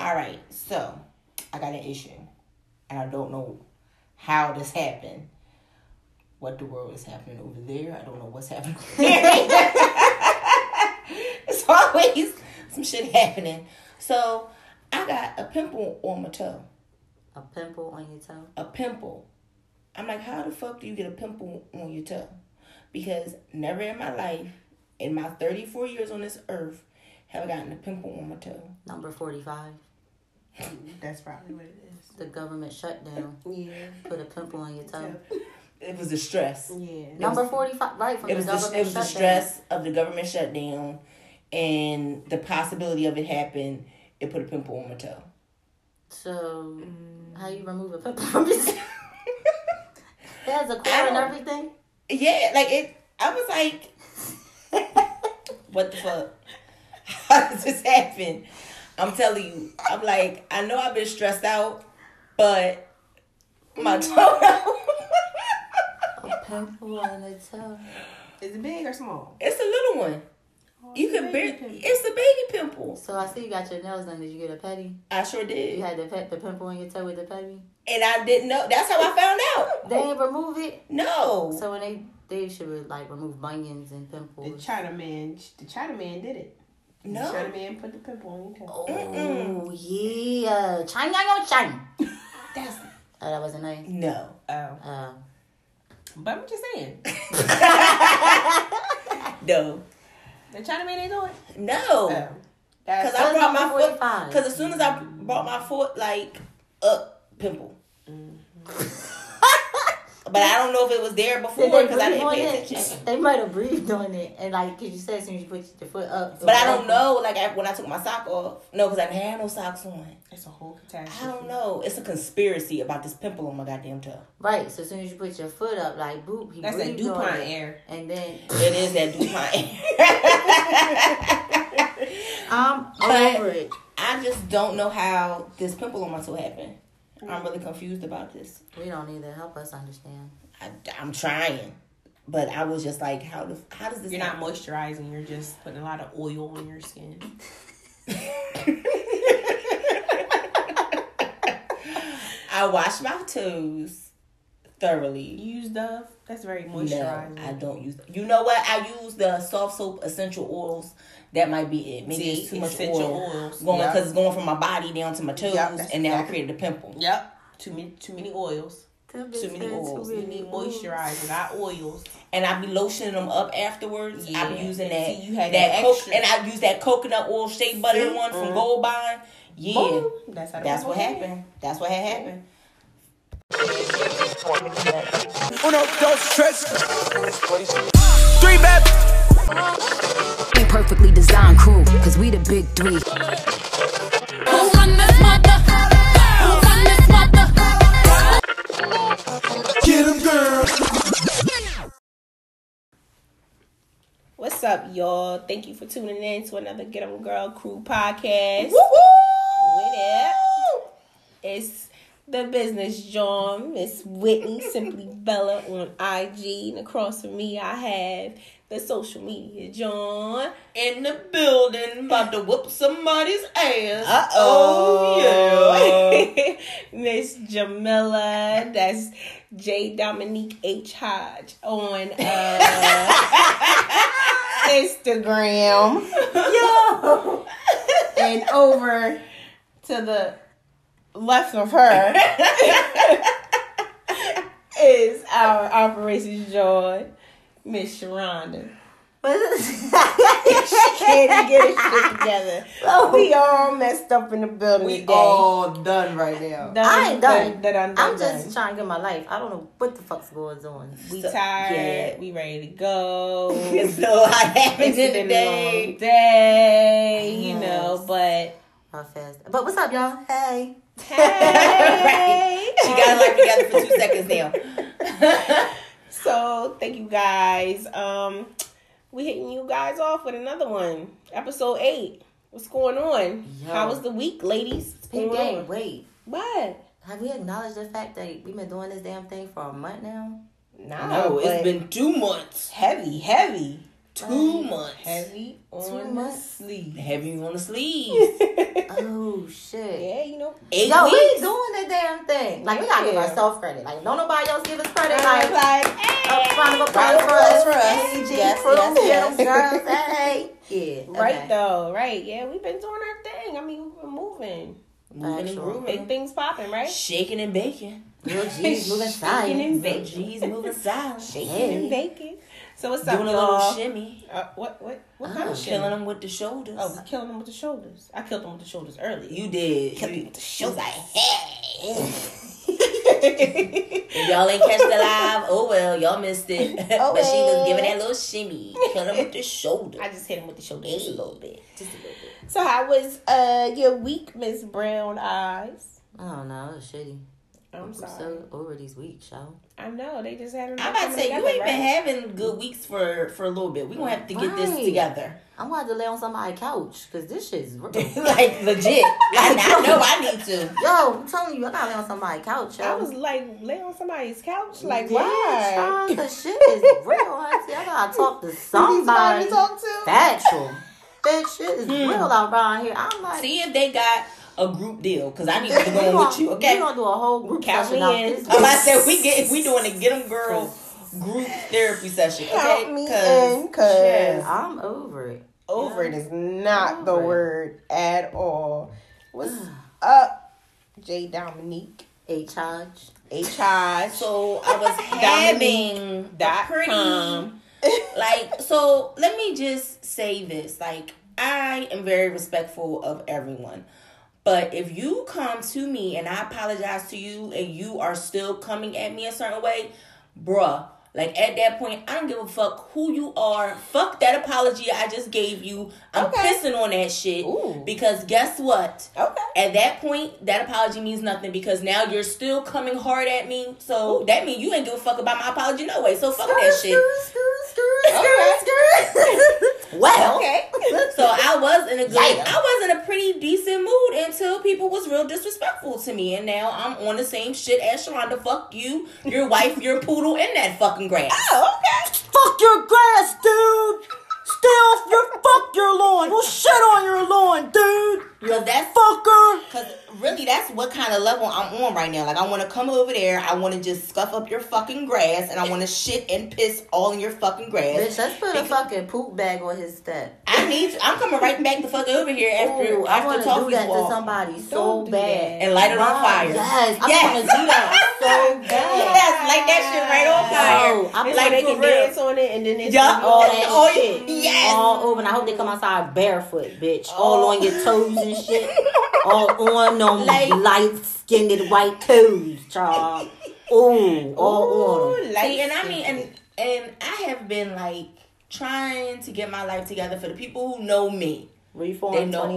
All right, so I got an issue, and I don't know how this happened. What the world is happening over there? I don't know what's happening over here. It's always some shit happening. So I got a pimple on my toe. A pimple on your toe? A pimple. I'm like, how the fuck do you get a pimple on your toe? Because never in my life, in my 34 years on this earth, have I gotten a pimple on my toe. Number 45. That's probably what it is. The government shutdown. Yeah. Put a pimple on your toe. It was the stress. Yeah. Number 45, right, from the government shutdown. It was the stress of the government shutdown and the possibility of it happening. It put a pimple on my toe. So, how you remove a pimple from your toe? It has a cord and everything? Yeah, like it. I was like, what the fuck? How does this happen? I'm telling you. I'm like, I know I've been stressed out, but my toe. A pimple on the toe. Is it big or small? It's a little one. Oh, You can bear. It's a baby pimple. So I see you got your nails done. Did you get a pedi? I sure did. You had the pimple on your toe with the pedi? And I didn't know. That's how I found out. They ain't remove it? No. So when they should like remove bunions and pimples. The Chinaman did it. No. The Chinaman put the pimple on your toe. Oh, yeah. China, yo, China. That's That wasn't nice? no. Oh. But I'm just saying. No. The Chinaman ain't do it? No. Oh. Because That's I brought my foot. 45. Because as soon as I brought my foot, like, up, pimple. But I don't know if it was there before because I didn't pay attention. They might have breathed on it. And like, because you said as soon as you put your foot up. But I don't know, like, when I took my sock off. No, because I didn't have no socks on. It's a whole catastrophe. I don't know. It's a conspiracy about this pimple on my goddamn toe. Right. So as soon as you put your foot up, like, boop, he That's that breathed on DuPont it. air. And then. It is that DuPont. I'm But over it. I just don't know how this pimple on my toe happened. I'm really confused about this. We don't need to help us understand. I'm trying. But I was just like, how does this You're happen? not moisturizing. You're just putting a lot of oil on your skin. I wash my toes thoroughly. You use Dove? That's very No, moisturizing. I don't use. You know what? I use the soft soap essential oils. That might be it. Maybe it's too much essential oil oils. going Yep. because it's going from my body down to my toes, Yep, that's and now I exactly. created a pimple. Yep. Too many oils. Too many oils. You need moisturizer, not oils. And I be lotioning them up afterwards. I be Yeah. using that. See, you had that that coke, extra. and I use that coconut oil shea butter See? one from Gold Bond. Yeah, Boom. That's that's what happened. That's what had happened. Uno, dos, tres. 3 bad. We perfectly designed crew, cause we the big three. Who run this mother? Who run this mother? Get 'em, girl. What's up, y'all? Thank you for tuning in to another Get 'em Girl Crew podcast. Woo-woo! With it. It's the business John, Miss Whitney, Simply Bella on IG. And across from me, I have the social media John. In the building, about to whoop somebody's ass. Oh, yeah. Miss Jamila, that's J. Dominique H. Hodge on Instagram. Yo! And over to the left of her is our operations John, Miss Sharonda. She can't even get her shit together. We all messed up in the building We today. all done right now. I ain't done. Done. I'm just trying to get my life. I don't know what the fuck's going on. We So, tired. yeah. We ready to go. So I happened It's been a today. long day, you Yes. know, but How fast? But what's up, y'all? Hey. hey. She got her life together for 2 seconds now. So thank you guys. We hitting you guys off with another one. Episode 8. What's going on? Yo. How was the week, ladies? What's going Hey, on? wait. What? Have we acknowledged the fact that we've been doing this damn thing for a month now? No, it's but been 2 months. heavy. 2 months. Heavy on 2 the months. sleeve. Heavy on the sleeves. Oh shit. Yeah, you know. 8 Yo, we weeks. doing the damn thing. Like we gotta give Yeah. ourselves credit. Like don't nobody else give us credit. Like, Like hey, round of applause Round of for applause us. for us. Hey, G, Yes, crew, yes, get 'em, yes. girls. Hey. Yeah. right okay. though, right? Yeah, we've been doing our thing. I mean, we've been moving, Moving and Actual. grooving. big things popping, right? Shaking and baking. Little G's moving Shaking silent. and Big baking. G's moving silent. Shaking and baking. So what's up, Doing a little y'all? shimmy. What kind of shit? Killing them with the shoulders. Oh, we killing them with the shoulders. I killed them with the shoulders earlier. You did. Killed them You, with the she was shoulders. like, hey. If y'all ain't catch the live, oh well, y'all missed it. But she was giving that little shimmy. Kill him with the shoulder. I just hit him with the shoulders just a little bit. Just a little bit. So how was your week, Miss Brown Eyes? I don't know. It's shitty. I'm sorry. So over these weeks, y'all. I know they just had. I'm about to say, you ain't been having good weeks for a little bit. We gonna have to get this Right. together. I'm going to have to lay on somebody's couch because this shit's real. Like, legit. I know I need to. Yo, I'm telling you, I gotta lay on somebody's couch, yo. I was like laying on somebody's couch, like yeah, why? child, the shit is real, auntie. I gotta talk to somebody. to talk to? Factual. That shit is real out around here. I'm like, See if they got a group deal, because I need to go with you, okay? We're gonna do a whole group Count session me out in. this. I'm about to say, we doing a Get 'em Girl group therapy session, okay? Count me in, cause yes. I'm over it. over it is not the Over it. word at all. What's up, J Dominique? A charge. HI. So I was having a pretty, like, so let me just say this. Like, I am very respectful of everyone. But if you come to me and I apologize to you and you are still coming at me a certain way, bruh, like at that point, I don't give a fuck who you are. Fuck that apology I just gave you. I'm pissing on that shit. Ooh. Because guess what? Okay. At that point, that apology means nothing because now you're still coming hard at me. So that means you ain't give a fuck about my apology no way. So fuck that shit. Well, Okay. so I was in a pretty decent mood until people was real disrespectful to me, and now I'm on the same shit as Sharonda. Fuck you, your wife, your poodle, and that fucking grass. Oh, okay. Fuck your grass, dude. Stay off fuck your lawn. We'll shit on your lawn, dude. Cause that's Fucker. Cause really, that's what kind of level I'm on right now. Like, I want to come over there. I want to just scuff up your fucking grass, and I want to shit and piss all in your fucking grass. Bitch, let's put a fucking poop bag on his step. I'm coming right back the fuck over here after Ooh, I after want to do Toffee's that walk to somebody so Don't do bad. that. and light it on Wow, fire. Yes, I Yes. want to do that so bad. Yes, light that shit right on fire. Yo, I'm It's like, like they for can real. dance on it and then it's Yup. all that Oh, shit. yes. All over, and I hope they come outside barefoot, bitch. All on your toes and shit. All on them Like- light-skinned white toes, child. Ooh, all on them. See, and I mean, and I have been like trying to get my life together for the people who know me. Reform They know.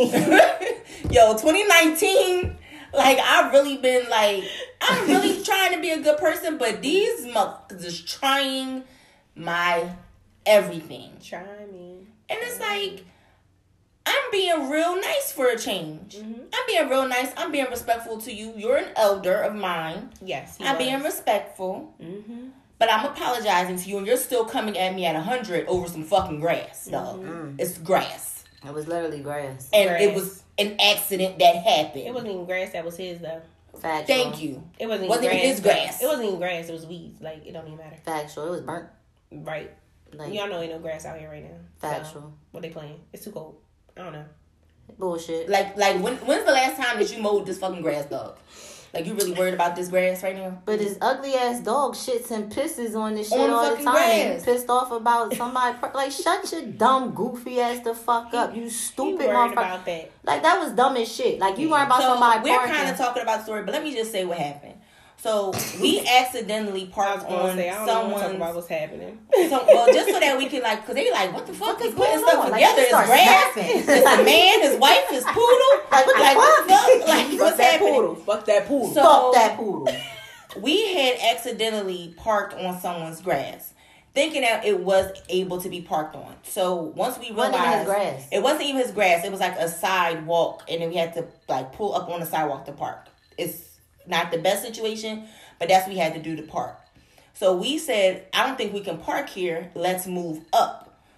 2019. Yo, 2019, like, I've really been like, I'm really trying to be a good person, but these motherfuckers is trying my everything. Try me. And it's like, I'm being real nice for a change. I'm being real nice. I'm being respectful to you. You're an elder of mine. Yes. I'm being respectful. Mm-hmm. But I'm apologizing to you, and you're still coming at me at 100 over some fucking grass, dog. It's grass. It was literally grass. And Grass. it was an accident that happened. It wasn't even grass that was his though. Factual. Thank you. It wasn't Wasn't even even his grass. It wasn't even grass. It was weeds. Like, it don't even matter. Factual. It was burnt. Right. Like, Y'all know ain't no grass out here right now. Factual. So, what they playing? It's too cold. I don't know. bullshit. Like when's the last time that you mowed this fucking grass, dog? Like, you really worried about this grass right now? But this ugly ass dog shits and pisses on this shit On all the fucking time. And grass. you pissed off about somebody. Like, shut your dumb, goofy ass the fuck up. You You stupid worried motherfucker. about that. Like, that was dumb as shit. Like, you worried about So somebody we're parking. kind of talking about the story, but let me just say what happened. So we accidentally I was parked gonna on say, I don't want to talk about someone's. what's happening. Well, just so that we can, like, because they like, what the fuck is putting going stuff on? Like, together? they It's start grass. snapping. It's a man, his wife, his poodle. Like, what the Like, what the fuck? fuck? Like, what's that happening? poodle. Fuck that poodle. So- Fuck that poodle. We had accidentally parked on someone's grass, thinking that it was able to be parked on. So once we Wasn't realized even his grass. it wasn't even his grass, it was like a sidewalk, and then we had to like pull up on the sidewalk to park. It's not the best situation, but that's what we had to do to park. So we said, I don't think we can park here. Let's move up.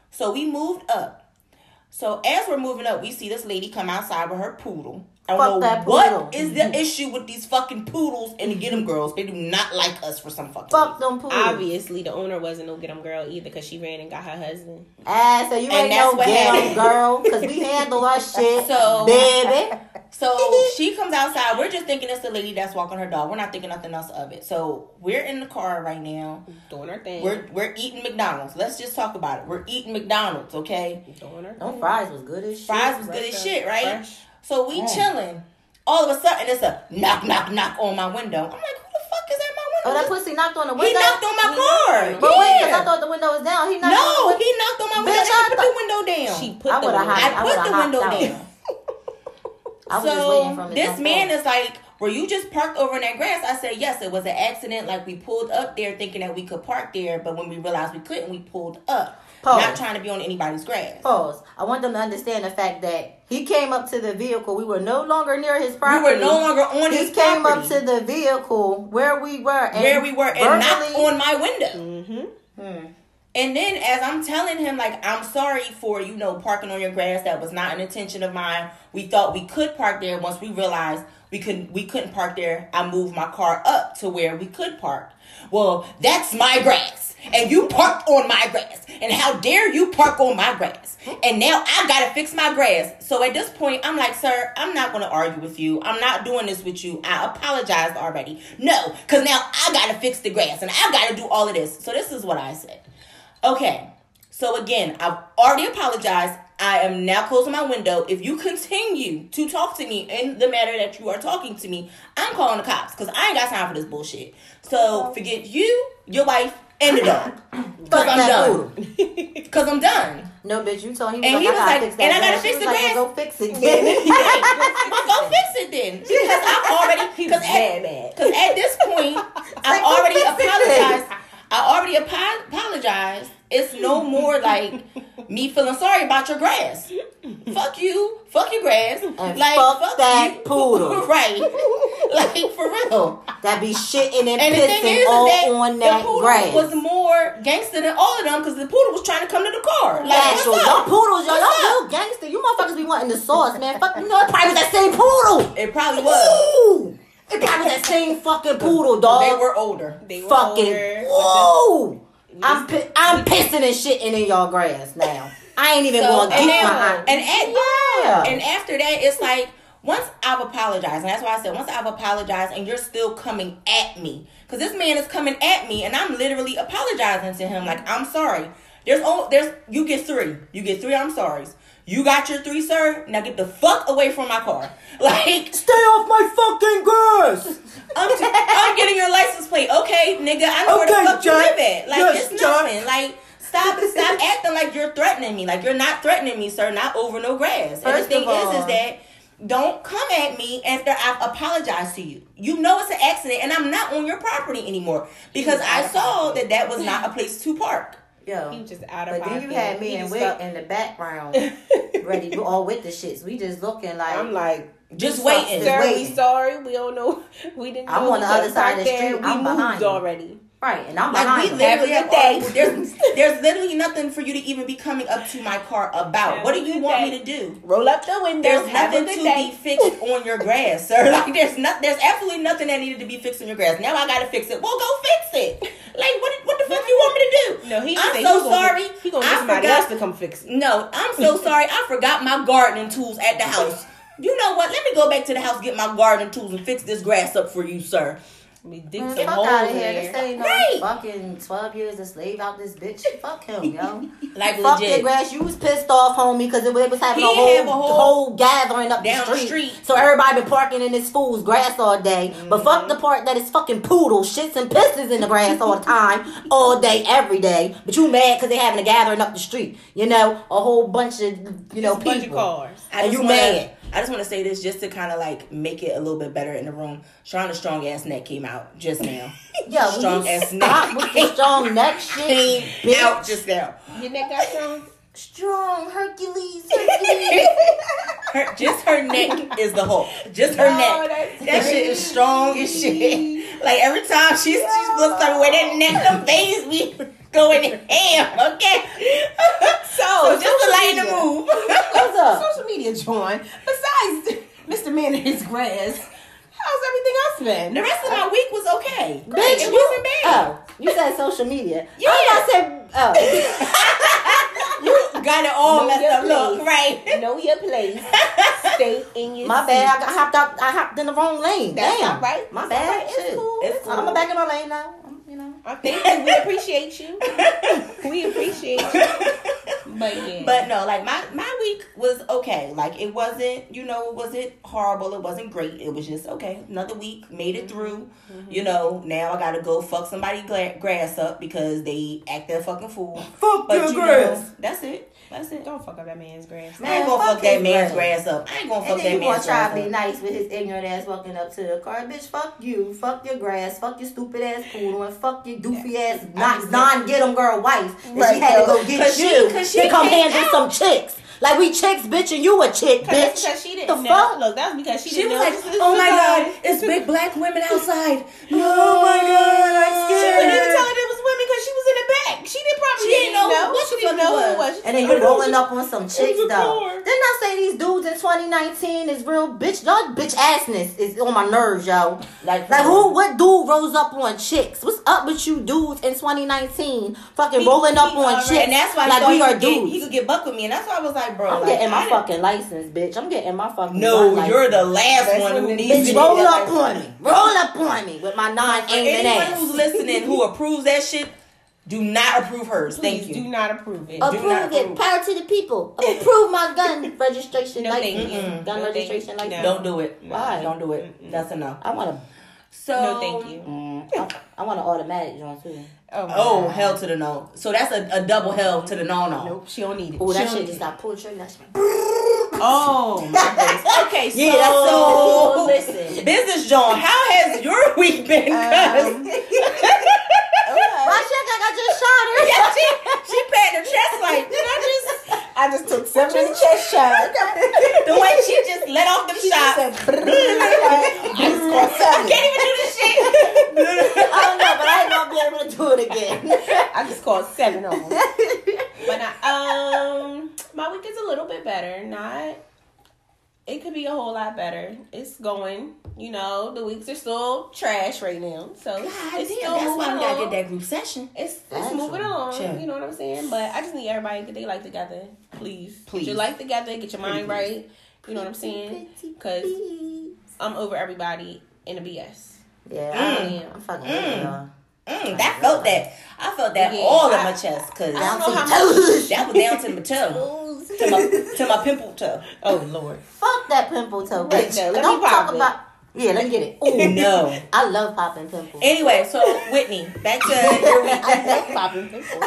So we moved up. So as we're moving up, we see this lady come outside with her poodle. I don't know what is the issue with these fucking poodles and the Get 'em girls. They do not like us for some fucking Fuck them poodles. Obviously, the owner wasn't no Get 'em girl either because she ran and got her husband. So you ain't no Get 'em girl because we handle our shit, baby. So she comes outside. We're just thinking it's the lady that's walking her dog. We're not thinking nothing else of it. So we're in the car right now. Doing her thing. We're eating McDonald's. Let's just talk about it. We're eating McDonald's, okay? Doing her Them fries was good as shit. Fries was good as shit, right? Fresh. So we chilling. All of a sudden, it's a knock, knock, knock on my window. I'm like, who the fuck is at my window? Oh, that pussy knocked on the window? He knocked on my car. But wait, because I thought the window was down. He knocked on the window. He knocked on my window. Bitch, I put the window down. She put the window down. I put the window down. I was just waiting for him to this jump man off. is like, were you just parked over in that grass? I said, yes, it was an accident. Like, we pulled up there thinking that we could park there, but when we realized we couldn't, we pulled up. Pause. Not trying to be on anybody's grass. Pause. I want them to understand the fact that he came up to the vehicle. We were no longer near his property. We were no longer on his property. He came up to the vehicle where we were. And knocked on my window. Mm-hmm. And then as I'm telling him, like, I'm sorry for, parking on your grass. That was not an intention of mine. We thought we could park there. Once we realized we couldn't park there, I moved my car up to where we could park. Well, that's my grass. And you parked on my grass. And how dare you park on my grass? And now I gotta fix my grass. So at this point, I'm like, sir, I'm not gonna argue with you. I'm not doing this with you. I apologized already. No, because now I gotta fix the grass. And I gotta do all of this. So this is what I said. Okay, so again, I've already apologized. I am now closing my window. If you continue to talk to me in the manner that you are talking to me, I'm calling the cops because I ain't got time for this bullshit. So forget you, your wife, and the dog. Because I'm done. Because I'm done. No, bitch, you told him. And he was like, and I gotta fix the grass. Go fix it. Well, go fix it then. Because I've already, because at this point, I've already apologized. I already apologized. It's no more like me feeling sorry about your grass. Fuck you. Fuck your grass. And like, fuck that you. poodle. Right. Like, for real. That be shitting and the thing pissing is all that on that the poodle grass. was more gangster than all of them because the poodle was trying to come to the car. Like, Y'all poodles, y'all real What's gangster. You motherfuckers be wanting the sauce, man. Fuck, you know, it probably was that same poodle. It probably was. Ooh. It probably was that same fucking poodle, dog. They were older. Fucking, whoa. I'm pissing and shitting in y'all grass now. I ain't even going to get my and after that, it's like, once I've apologized, and that's why I said, once I've apologized and you're still coming at me, because this man is coming at me and I'm literally apologizing to him, like, I'm sorry. You get 3. You get 3 I'm sorries. You got your 3, sir. Now get the fuck away from my car. Like, stay off my fucking grass. I'm getting your license plate. Okay, nigga, I know where the fuck you live at. Like, it's nothing. Like, stop acting like you're threatening me. Like, you're not threatening me, sir. Not over no grass. And the thing is that don't come at me after I've apologized to you. You know it's an accident, and I'm not on your property anymore because I saw that was not a place to park. Yo, he was just out of but then you had me and Wick in the background, ready, all with the shits. We just looking like I'm like just waiting. Sir, we sorry. We don't know. We didn't. I'm on the other side of the street. We moved already. Right, and I'm like behind we literally there's literally nothing for you to even be coming up to my car about. What do you want me to do? Roll up the window. There's nothing to be fixed on your grass, sir. Like there's absolutely nothing that needed to be fixed on your grass. Now I gotta fix it. Well, go fix it. Like what the fuck you want me to do? No, I'm so sorry. He gonna get somebody else to come fix it. No, I'm so sorry. I forgot my gardening tools at the house. You know what? Let me go back to the house, get my gardening tools, and fix this grass up for you, sir. We dig man, some fuck holes out of in here. there. This ain't no fucking 12 years a slave out this bitch. Fuck him, yo. Like fuck legit. the grass. You was pissed off, homie, because it was having a whole gathering up down the street. So everybody been parking in this fool's grass all day. Mm-hmm. But fuck the part that is fucking poodle shits and pisses in the grass all the time, all day, every day. But you mad because they having a gathering up the street. You know, a whole bunch of people. Bunch of cars. And you mad. I just want to say this just to kind of like make it a little bit better in the room. Shonda's strong ass neck came out just now. Yeah, strong ass neck. With the strong neck shit came out just now. Your neck got strong? Strong Hercules. Just her neck is the Hulk. Just her neck. That shit is strong as shit. Like every time she looks like way that neck, them veins be going ham. Okay. So just to lighten the mood. What's up? Social media, John. Besides Mr. Man and his grass, how's everything else been? The rest of my week was okay. Bitch, It wasn't bad. Oh, you said social media. Yeah. I said, You got it all Know messed your up. Look, place. right. Know your place. Stay in your my seat. bad. I hopped in the wrong lane. That's Damn. all right. My It's bad. all right. It's Shit. cool. It's cool. I'm back in my lane now. You know. Thank you. We appreciate you. We appreciate you. But yeah. But no, like my week was okay. Like it wasn't, it wasn't horrible. It wasn't great. It was just okay. Another week, made it through. Now I gotta go fuck somebody grass up because they act their fucking fool. Fuck But your you grass. know, that's it. That's it. Don't fuck up that man's grass. I ain't gonna fuck that his man's grass. grass up. I ain't gonna And fuck then that you want man's to try grass to be up. nice with his ignorant ass walking up to the car. Bitch, fuck you. Fuck your grass. Fuck your stupid ass poodle. And fuck your doofy ass non-get-em girl wife. And Right, she had to go Cause get she- you cause she to come came handle some chicks. Like we chicks, bitch, and you a chick, bitch. Because she The didn't know. fuck? Look, that was because she She didn't was know. like, this "Oh was my a god, guy." it's big black women outside." Oh my God, I'm She scared. didn't tell her it was women because she was in the back. She didn't know what She the didn't fuck know it who it was. was. And then you rolling up on some chicks a though. car. Didn't I say these dudes in 2019 is real bitch? Y'all bitch assness is on my nerves, yo. Like what dude rolls up on chicks? What's up with you dudes in 2019? Fucking rolling up on chicks. And that's why like we are he dudes. could get buck with me, and that's why I was like, bro, I'm like, getting my I- fucking license, bitch. I'm getting my fucking No, gun you're the license. last That's one when who the needs to Bitch, get roll that up license. on me. Roll up on me with my For non-aiming anyone ass. who's listening who approves that shit, do not approve hers. Please Thank you. do not approve it. Approve not it. approve. Power to the people. Approve my gun registration No, license. thank you. Gun No, thank registration you. license. No. Don't do it. Why? Don't do it. That's a no. I want to. So No, thank you. I want an automatic joint too. Oh, my Oh, God. hell to the no. So that's a double hell to the no. Nope, she don't need it. Oh, She that don't shit need just it. got pulled trigger. That shit. Oh, my goodness. Okay, so, Yeah, that's so- listen. Business John, how has your week been? Why shit? I just shot her. Yeah, she patted her chest like, did I just took 7 in the chest shot. the way she just let off them She just shots. said, I just called I 7. can't even do this shit. I don't know, but I ain't gonna be able to do it again. I just called 7 of them. But my week is a little bit better. It could be a whole lot better. It's going. The weeks are still trash right now. So it's still that's moving why we along. gotta get that group session. It's That's moving along. Sure. You know what I'm saying? But I just need everybody to get their life together. Please. Please. Get your life together. Get your mind right. You know what I'm saying? Because I'm over everybody in the BS. Yeah, I'm fucking with y'all. I felt that. I felt that Yeah, all in my chest. Cause I Down don't to know your how much. toes. that was down to my toe. to my pimple toe. Oh, Lord. Fuck that pimple toe, Right bitch. there, let Don't me pop talk it. about. Yeah, let me get it. Oh no. I love popping pimples. Anyway, so Whitney, back to your week. I love popping pimples.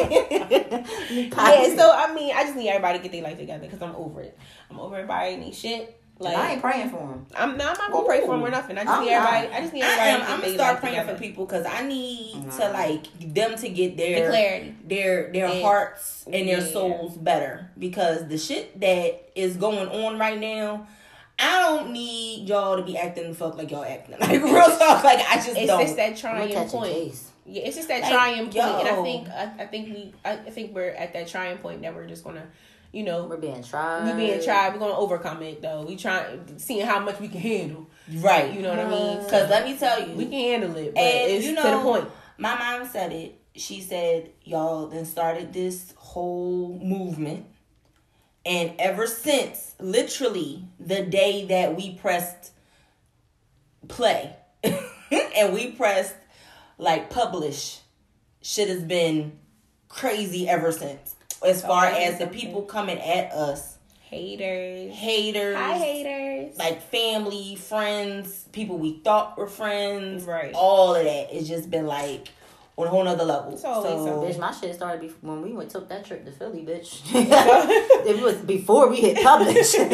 Popping. Yeah, so I just need everybody to get their life together because I'm over it. I'm over everybody and these shit. Like I ain't praying for him. I'm not gonna pray for them or nothing. I just need I'm everybody. not. I just need I everybody am. to I'm get gonna their start life praying together. for people because I need to like them to get their The clarity. their And- hearts and their yeah. souls better because the shit that is going on right now. I don't need y'all to be acting the fuck like y'all acting. Like real talk. Like I just It's don't. just that I'm trying gonna catch a point. case. Yeah, it's just that Like, trying point, and yo. I think we're at that trying point that we're just gonna, We're being tried. we being tried. We're gonna overcome it though. We seeing how much we can handle. Right. You know what I mean? Because let me tell you, We can handle it, but and it's you know, to the point. my mom said it. She said, y'all then started this whole movement. And ever since, literally, the day that we pressed play and we pressed, like, publish, shit has been crazy ever since. As far Always as the something. people coming at us. Haters. Haters. Hi, haters. Like family, friends, people we thought were friends. Right. All of that. It's just been like on a whole nother level. It's always something. Bitch, my shit started when we took that trip to Philly, bitch. It was before we hit publish. Shit.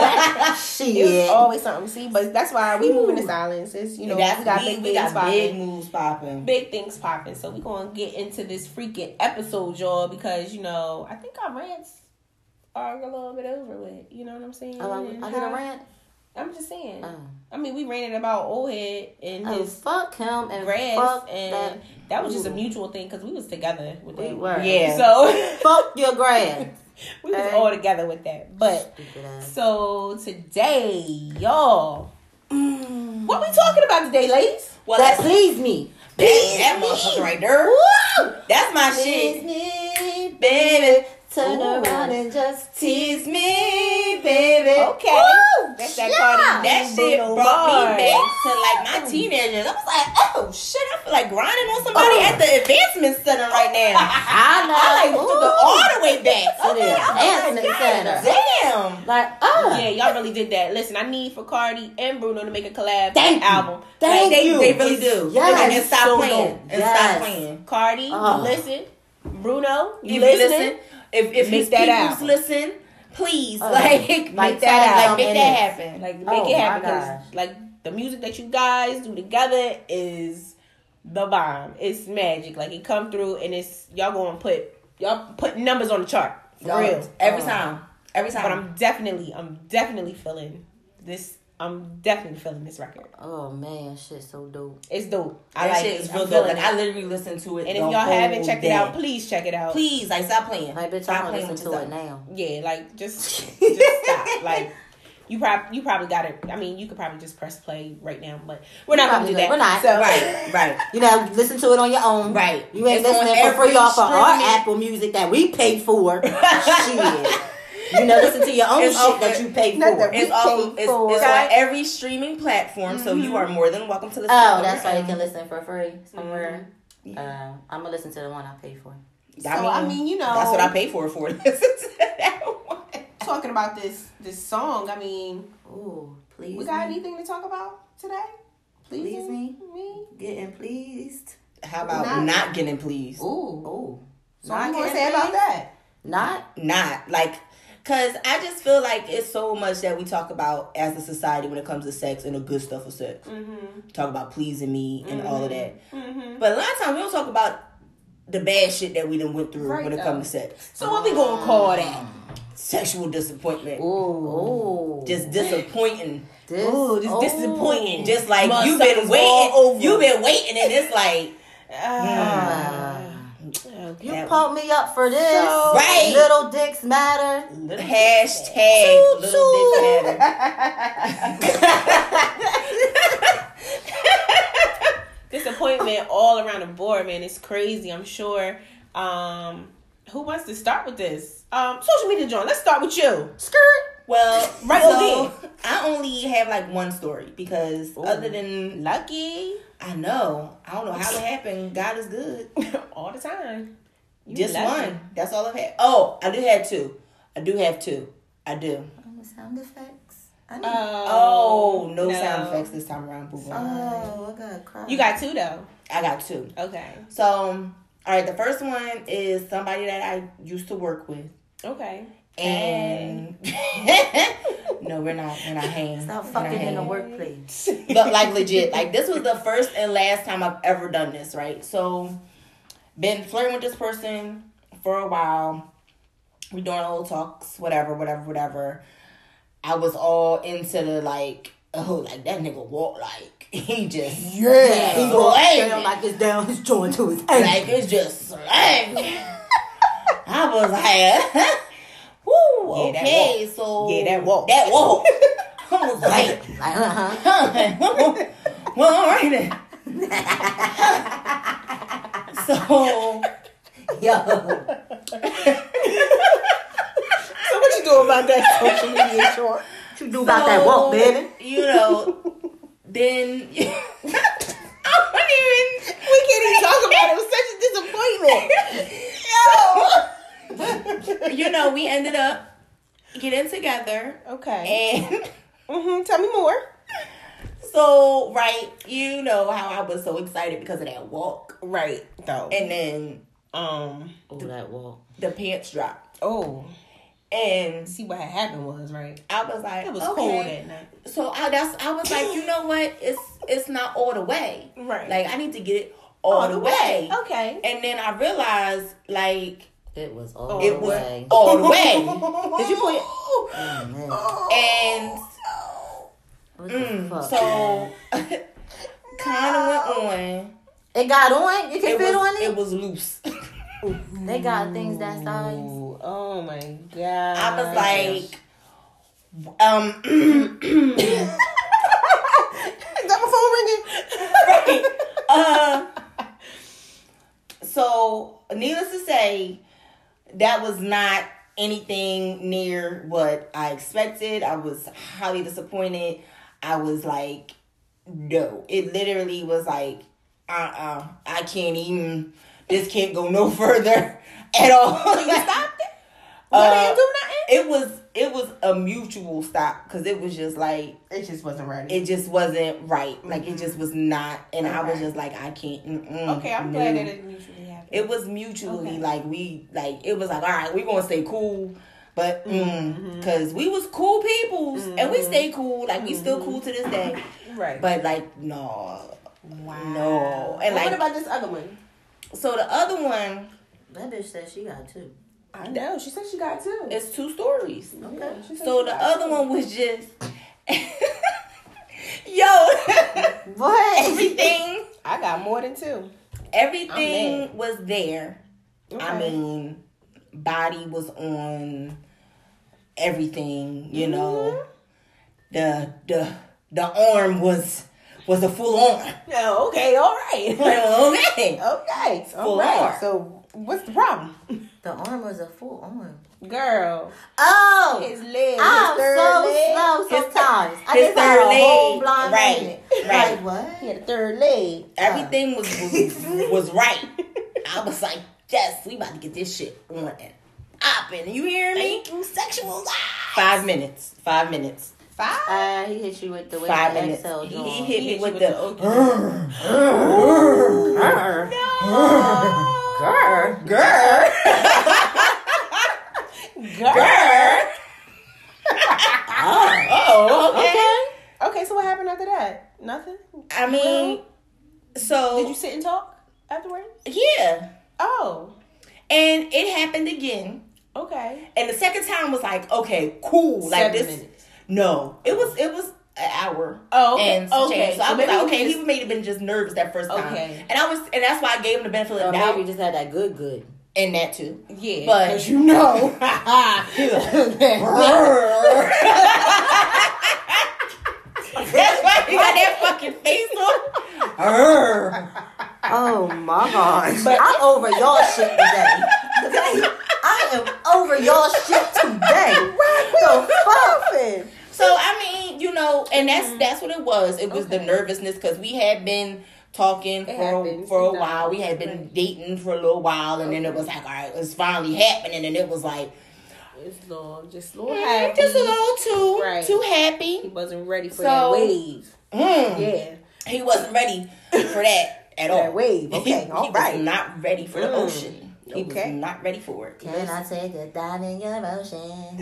It's always something. See, but that's why we moving in silence. It's we got big we things got big popping. moves popping. Big things popping. So we're gonna get into this freaking episode, y'all, because I think our rants are a little bit over with. You know what I'm saying? I did a rant. I'm just saying. Oh. I mean, we ranted about old head and Oh, his fuck him and grass, fuck and that was just a Ooh. mutual thing because we was together with that. We were. Yeah. So Fuck your grass. we was all together with that. But Stupid ass. so today, y'all, what we talking about today, ladies? Well, That that's please me. that motherfucker right there. Woo! That's my Please shit. me, Baby, turn Ooh. around and just tease me, baby. Okay. Woo! That's that Yeah. Cardi That B, shit Bruno brought Mars. me back to like my teenagers. I was like, oh shit, I feel like grinding on somebody at the advancement center right now. I know. I like took it all the way back. To the advancement center. Damn. Like, oh. Yeah, y'all really did that. Listen, I need for Cardi and Bruno to make a collab Thank you. album. Thank Like, you. They really do. Yes. And stop So playing. dope. And Yes. stop playing. Cardi, Oh. listen. Bruno, If listen. if Make his that peoples album. listen, please, Like make tag that, them make in that it. happen. Like, make Oh, it happen. my Because, gosh. like, the music that you guys do together is the bomb. It's magic. Like, it come through and it's, y'all put numbers on the chart. For real. Every time. Every time. But I'm definitely feeling this. I'm definitely feeling this record. Oh man, shit's so dope. It's dope. that I like shit it. is I'm real dope. feeling Like it. I literally listened to it. And if the y'all haven't whole checked it day. out, please check it out. Please, like stop playing. Like, bitch, Stop I'm gonna playing listen with to it yourself. now. Yeah, like just stop. Like you probably got it. I mean, you could probably just press play right now, but we're not gonna do that. We're not. So, Right. You know, listen to it on your own. Right. You ain't It's on listening for free every off of our streaming- Apple Music that we paid for. Shit. You know, listen to your own It's shit off that the- you paid not for. the- It's off. It's on Okay. every streaming platform, so you are more than welcome to listen. Oh, to that's it. why you can listen for free somewhere. I'm gonna listen to the one I paid for. I mean, you know, that's what I pay for to listen to that one. talking about this song. I mean, Ooh, please. we got me. anything to talk about today? Please me. me. Getting pleased. How about Not- not getting pleased? Ooh. So what you gonna say about that? Not. Like, cause I just feel like it's so much that we talk about as a society when it comes to sex and the good stuff of sex. Talk about pleasing me and all of that. But a lot of times we don't talk about the bad shit that we done went through Right, when it though. comes to sex. So what we gonna call that? Sexual disappointment. Ooh. Just disappointing. Ooh, just disappointing. Just like Must you've suck been us waiting. all over. You've been waiting and it's like You that- pumped me up for this. Right. Little dicks matter. hashtag little dick matter. Disappointment all around the board, man. It's crazy. I'm sure. Who wants to start with this? Social media, John. Let's start with you. Skirt. Well, Right so over I only have like one story because other than Lucky I know, I don't know how it happened. God is good. all the time. You Just lucky. one. That's all I've had. Oh, I do have two. I do. Sound effects. I need. Oh, no sound effects this time around, boo. Oh, I gotta cry. You got two though. I got two. Okay. So, all right, the first one is somebody that I used to work with. Okay. And no, we're not hanging. Stop We're not fucking in the hanging. workplace. But like legit, like this was the first and last time I've ever done this, right? So, been flirting with this person for a while. We doing little talks, whatever. I was all into the like, oh, like that nigga walk like he just He slanging. goes down like it's down his joint to his ankle. Like it's just slanging. I was like, whoo, Yeah, that okay, walk. so Yeah, that walk. I was like, well, all right then. So, yo. So what you doing about that social media short? What you do about that walk, baby? You know, then I don't even. We can't even talk about it. It was such a disappointment. You know, we ended up getting together, Okay. and Tell me more. so right, you know how I was so excited because of that walk, Right. Though. and then Oh, that walk. the pants dropped, Oh. and See what had happened was right. I was like, It was okay. cold that night. So I was like, you know what? It's not all the way. Right. Like I need to get it all the way. Okay. And then I realized like It was all it the was way. all the way. Did you put it? Oh, man. And What the fuck? So, kind of went on. It got on? You can fit on it? It was loose. They got things that size. Ooh, oh my god. I was like, Is that my phone ringing? right. So, needless to say, that was not anything near what I expected. I was highly disappointed. I was like, no. It literally was like, I can't even, this can't go no further at all. You stopped it? You didn't do nothing? It was a mutual stop because it was just like, It just wasn't ready. it just wasn't right. Like, it just was not. And I was just like, I can't. Okay, I'm glad that it usually happens. It was mutually it was like, all right, we're gonna stay cool, but because we was cool peoples and we stay cool, like we still cool to this day, Right. but like no, no, and Well, like what about this other one? so the other one That bitch said she got 2. I know. She said she got 2. is 2 stories. Okay. She said So she the got other 2. one was just yo What? everything. I got more than 2. Everything was there. Okay. I mean, body was on everything, you know. The arm was a full arm. Oh, okay, all right. Okay. Okay, all Full right. arm. So what's the problem? The arm was a full arm. Girl, Oh! his leg, I'm his third so leg. slow sometimes. I his just had a third whole leg. blind Right, minute. right. Like, what? He had a third leg. Everything was right. I was like, yes, we about to get this shit on and popping. You hear me? Sexual. 5 minutes. 5 minutes. 5? He hit you with the 5 minutes. XL He joint. hit me hit with you the with girl. Oh, okay. Okay, so what happened after that? Nothing? I mean, so Did you sit and talk afterwards? yeah, Oh, and it happened again, okay. and the second time was like, okay, cool, like 7 this. minutes. No, it was an hour. Oh, okay. And some Okay. change. So I So was maybe like, he okay, just- he may have been just nervous that first time. Okay. And that's why I gave him the benefit of Or the doubt, maybe just had that good. and that too. Yeah, But- because you know. That's why he got that fucking face on. Oh my gosh. But I'm over y'all shit today. Okay? I am over y'all shit today. What the fuck? So I mean, you know, and that's what it was. It was the nervousness because we had been talking happens, for a you know. while. We had been dating for a little while, and then it was like, all right, it's finally happening, and it was like, It's just a little happy. just a little Right. too He happy. wasn't ready for So- that wave. Mm. Yeah. He wasn't ready for that at all. That wave. Okay, he all was right. not ready for the ocean. He Okay. was not ready for it. Can I take a dive in your ocean?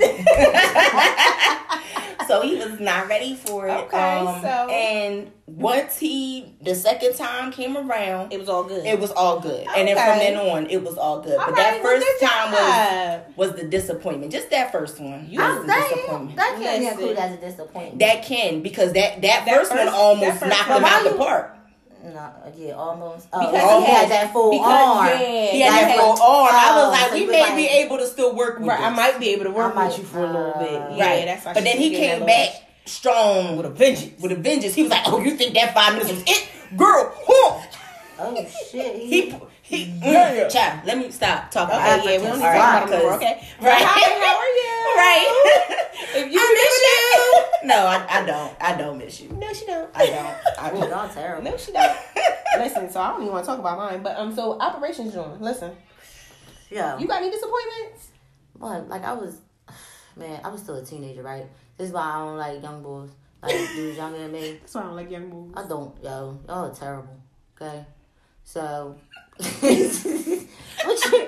So he was not ready for it. Okay, so- and once the second time came around, It was all good. it was all good. And then from Okay. then on, it was all good. All But right, that well, first good time job. was the disappointment. Just that first one. I'm was the saying disappointment. that can't be Listen. included as a disappointment. That can, because that first one first- almost that first knocked one- him out the park. No, yeah, almost. Oh, Because he had that full arm. He had Like, that full arm. I was like, so we he was may like- be able to still work with Right, I this. might be able to work I might- with you for a little bit. Right. Yeah, that's why But then he came back strong with a vengeance. He was like, "Oh, you think that 5 minutes was it, girl? Huh? Oh shit. He child, let me stop talking Okay, about yeah, we don't need to All talk right, about him no more, 'cause- okay? Right. Hi, how are you? Right. If you I miss remember you. No, I don't. I don't miss you. that- No, she don't. I don't. I Oh, don't. y'all terrible. No, she don't. Listen, so I don't even want to talk about mine. But so operations joint. Listen, Yeah. you got any disappointments? But like I was still a teenager, right? This is why I don't like young boys. Like dudes younger than me. That's why I don't like young movies. I don't, y'all are terrible. Okay? So what you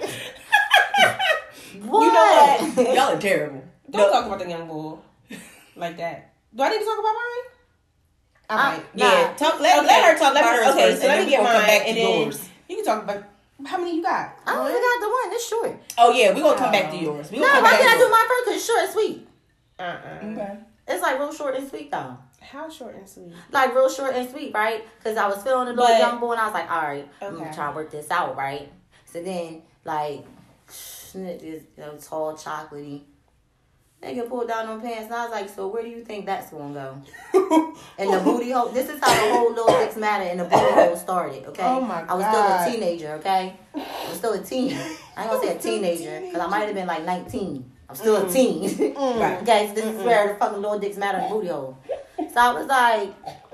what? You know what? Y'all are terrible. Don't talk about the young boy like that. Do I need to talk about mine? All right. Yeah, talk. Let her talk about hers Okay, first, so and let then me we get gonna mine, come back to and then yours. you can talk about how many you got. I only got the one, it's short. Oh yeah, we gonna come back to yours. We No, gonna come why back can't I to do yours. mine first? Cause it's short and sweet. Okay. It's like real short and sweet though. How short and sweet? Like real short and sweet, right? Because I was feeling a little But- young boy, and I was like, all right, I'm Okay. trying to work this out, right? So then, like, this tall, chocolatey. Nigga pulled down them pants, and I was like, so where do you think that's gonna go? And the booty hole. This is how the whole Little Dicks Matter and the booty hole started. Okay. Oh my I was God. still a teenager. Okay. I was still a teen. I ain't gonna say a teenager because I might have been like 19. I'm still a teen. Right. Okay. So this is where the fucking Little Dicks Matter and booty hole. So I was like,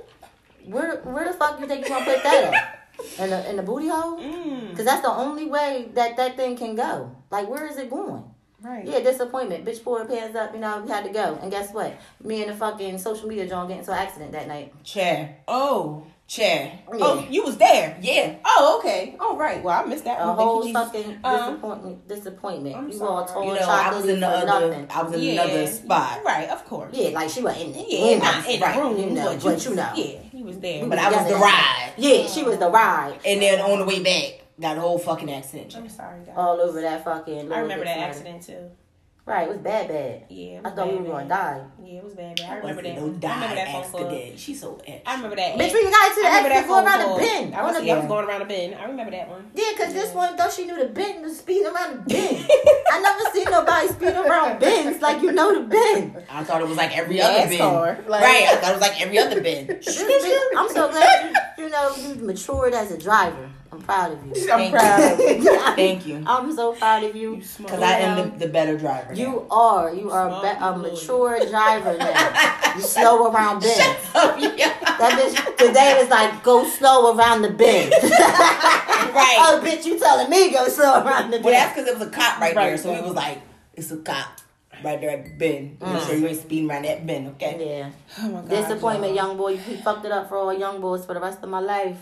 where the fuck you think you gonna put that at? In the booty hole? Because that's the only way that thing can go. Like, where is it going? Right. Yeah, disappointment. Bitch pulled her pants up, we had to go. And guess what? Me and the fucking social media John get into an accident that night. Chair. Oh. Chair. Oh, you was there. Yeah. Oh, okay. All right. Well, I missed that A one. whole Thank you, fucking disappointment. I'm You all sorry. told You know, I was in the for other. nothing. I was in Yeah. another spot. Right, of course. Yeah, like she was in there. Yeah, not in the Right. room, You know, but but you know. Yeah, he was there. But I was the ride. Yeah, she was the ride. And then on the way back, got a whole fucking accident. I'm sorry, guys. All over that fucking I Little remember Dicks that Matter. accident too. Right, it was bad. Yeah, it I was thought we bad, were going to bad. die. Yeah, it was bad. I remember that. No I remember die that phone call. accident. She's so extra. I remember that. Bitch, we got to the I remember exit that going phone around call. the bend. I was Yeah. going around the bend. I remember that one. Yeah, because this one, though she knew the bend, the speed around the bend. I never seen nobody speed around bends like you know the bend. I thought it was like every other bin. NASCAR, like- Right. I thought it was like every other bin. I'm so glad you matured as a driver. I'm proud of you. I'm proud of you. Thank you. I'm so proud of you. Because I am the better driver. You are a mature driver now. You slow around bends. That bitch today was like, go slow around the bend. Right. Oh, bitch, you telling me go slow around the bend. Well, that's because it was a cop right there. Right. So he was like, it's a cop right there at the bin. Make sure you ain't speeding around that bin, okay? Yeah. Oh my God. Disappointment, y'all. young boy. You fucked it up for all young boys for the rest of my life.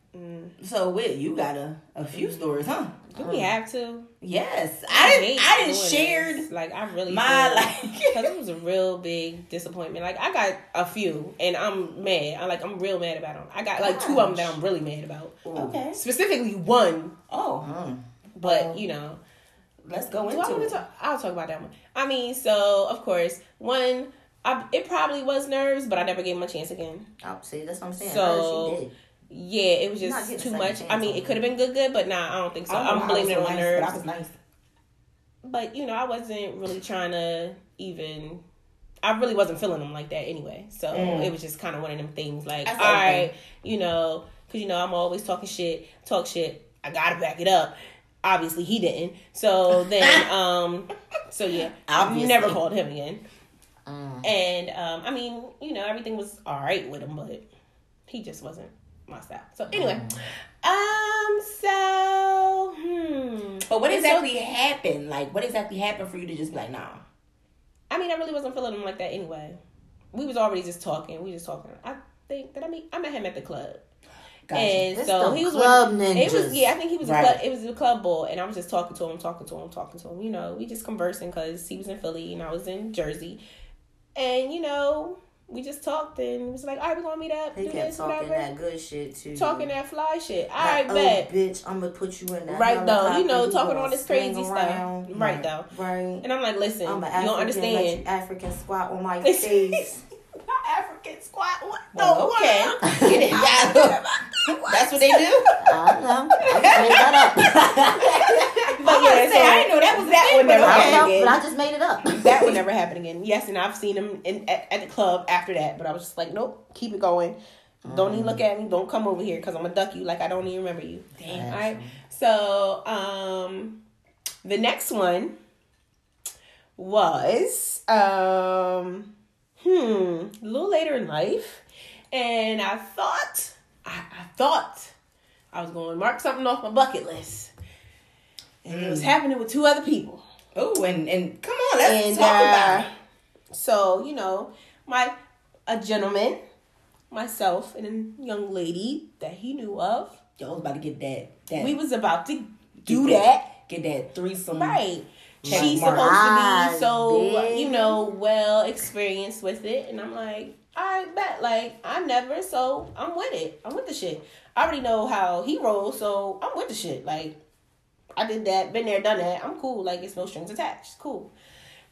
So, Whit, you got a few stories, huh? Do we have to? Yes. I didn't doing share this. Like, I really my, did. like... Because it was a real big disappointment. Like, I got a few, and I'm mad. I'm real mad about them. I got, like, two of them that I'm really mad about. Okay. Specifically one, Oh. but, you know. Let's go Do I into want it. to talk? I'll talk about that one. I mean, so, of course, one, it probably was nerves, but I never gave him a chance again. Oh, see, that's what I'm saying. So- She did. Yeah, it was You're not just getting a too second much. chance I mean, on it could have been good, but nah, I don't think so. I don't know I'm how I blaming it was on so nice, nerves. but I was nice. But, you know, I wasn't really trying to I really wasn't feeling them like that anyway. So it was just kind of one of them things like, all That's okay. right, you know, because, you know, I'm always talk shit. I got to back it up. Obviously, he didn't. So then, so yeah, Obviously. never called him again. And, I mean, you know, everything was all right with him, but he just wasn't my style. So anyway, But what exactly happened? Like, what exactly happened for you to just be like, nah? I mean, I really wasn't feeling him like that anyway. We was already just talking. I think that I met him at the club. Gotcha. And It's so the he was club It ninjas. was, yeah, I think he was Right. it was a club boy, and I was just talking to him. You know, we just conversing because he was in Philly and I was in Jersey, and you know, we just talked and it was like, all right, we're gonna meet up, He do kept this, talking whatever, that good shit too. talking that fly shit. All Like, right, oh, bet. bitch, I'm gonna put you in that Right though, you know, helicopter, talking gonna all this swing crazy around. stuff. Right though, Right. and I'm like, listen, I'm you an don't African, understand. let you African squat on my face. Not African squat. What the Well, okay. world? Get it. Yeah. That's what they do? I don't know. I just made that up. But yeah, so I didn't know that was that thing, would never but I happen don't know, again. but I just made it up. That would never happen again. Yes, and I've seen him at the club after that, but I was just like, nope, keep it going. Don't even look at me. Don't come over here because I'm gonna duck you like I don't even remember you. Damn. All right. So, the next one was a little later in life, and I thought I was going to mark something off my bucket list, and it was happening with two other people. Oh, and come on, let's And talk about it. so, you know, a gentleman, myself, and a young lady that he knew of. Yo, I was about to get that. We was about to Get do that. Get that threesome. Right. Check She's mark. supposed to Eyes, be so, bitch. you know, well experienced with it. And I'm like, I bet. Like, I never, so I'm with it. I'm with the shit. I already know how he rolls, so I'm with the shit. Like, I did that, been there, done that. I'm cool. Like, it's no strings attached. Cool.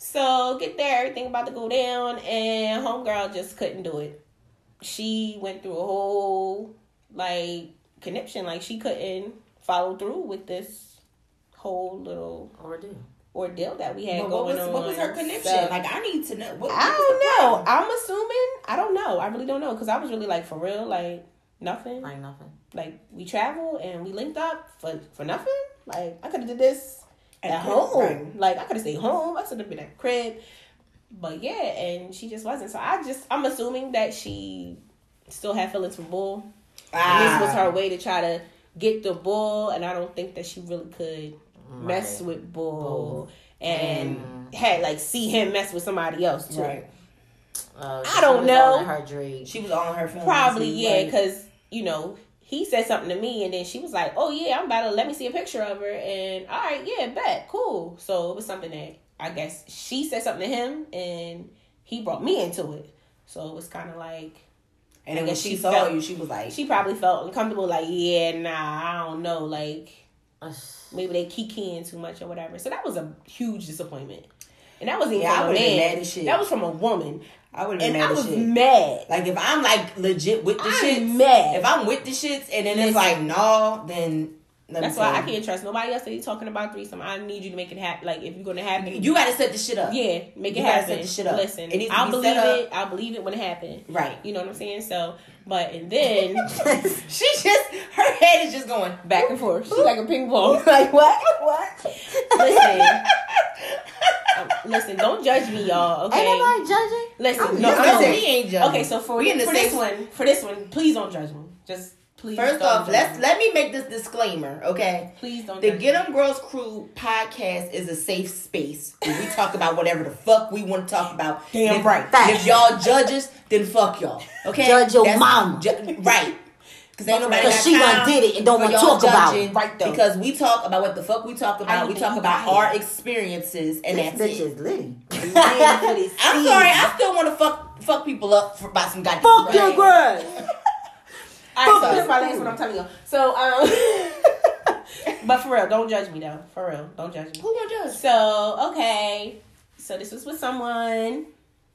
So get there, everything about to go down, and homegirl just couldn't do it. She went through a whole like conniption, like she couldn't follow through with this whole little ordeal that we had going on. What was her connection? So, like, I need to know. I don't know. I'm assuming. I don't know. I really don't know because I was really like, for real, like nothing. Like nothing. Like we traveled and we linked up for nothing. Like I could have did this at home. Right. Like I could have stayed home. I should have been at the crib. But yeah, and she just wasn't. So I'm assuming that she still had feelings for Bull. And this was her way to try to get the Bull, and I don't think that she really could mess with Bull and had like see him mess with somebody else too. Right. I don't know. She was on her phone. Probably, yeah, because you know he said something to me, and then she was like, "Oh yeah, I'm about to let me see a picture of her," and all right, yeah, bet, cool. So it was something that I guess she said something to him, and he brought me into it. So it was kind of like. And then when she saw you, she was like... She probably felt uncomfortable, like, yeah, nah, I don't know, like, maybe they kikiing too much or whatever. So that was a huge disappointment. And that wasn't even from a man. Mad as shit. That was from a woman. I would have been mad as shit. And I was mad. Like, if I'm, like, legit with the shit... mad. If I'm with the shits and then it's like, no, then... That's why I can't trust nobody else that he's talking about threesome. I need you to make it happen. Like, if you're going to happen... You got to set the shit up. Yeah, make it happen. Set the shit up. Listen, I'll believe it. I'll believe it when it happens. Right. You know what I'm saying? So, but, and then... she just... Her head is just going... Back and forth. She's like a ping pong. Like, what? Listen, don't judge me, y'all, okay? Ain't nobody judging. Listen, no, we ain't judging. Okay, so for this one, please don't judge me. Just... Please First off, let me make this disclaimer, okay? Please don't. The Get 'Em Girls Crew podcast is a safe space where we talk about whatever the fuck we want to talk about. Damn right. If y'all judges, then fuck y'all, okay? Judge your mama, right? Because ain't nobody got she done did it and don't want to talk about it, right? Though. Because we talk about what the fuck we talk about. We talk about our experiences, and that's it. Is litty. I'm sorry, I still want to fuck people up about some goddamn. Fuck your grass. Alright, so that's my last one I'm telling you. So, but for real, don't judge me though. For real, don't judge me. Who gonna judge? So, okay. So this was with someone,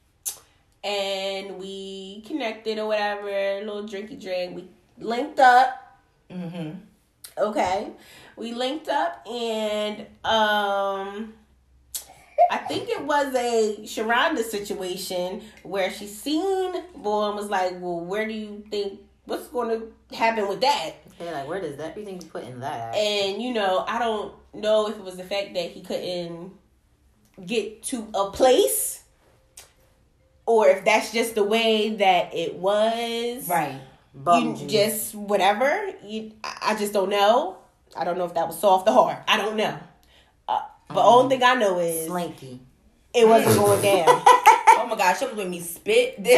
and we connected or whatever, a little drinky drink. We linked up. Mm-hmm. Okay. We linked up, and I think it was a Sharonda situation where she seen Bull and was like, well, where do you think, what's going to happen with that? Yeah, like, where does that, you think you put in that? And, you know, I don't know if it was the fact that he couldn't get to a place or if that's just the way that it was. Right. Just whatever. I just don't know. I don't know if that was soft or hard. I don't know. But only thing I know is Slinky. It wasn't going down. Oh my gosh, she was with me spit. Yo,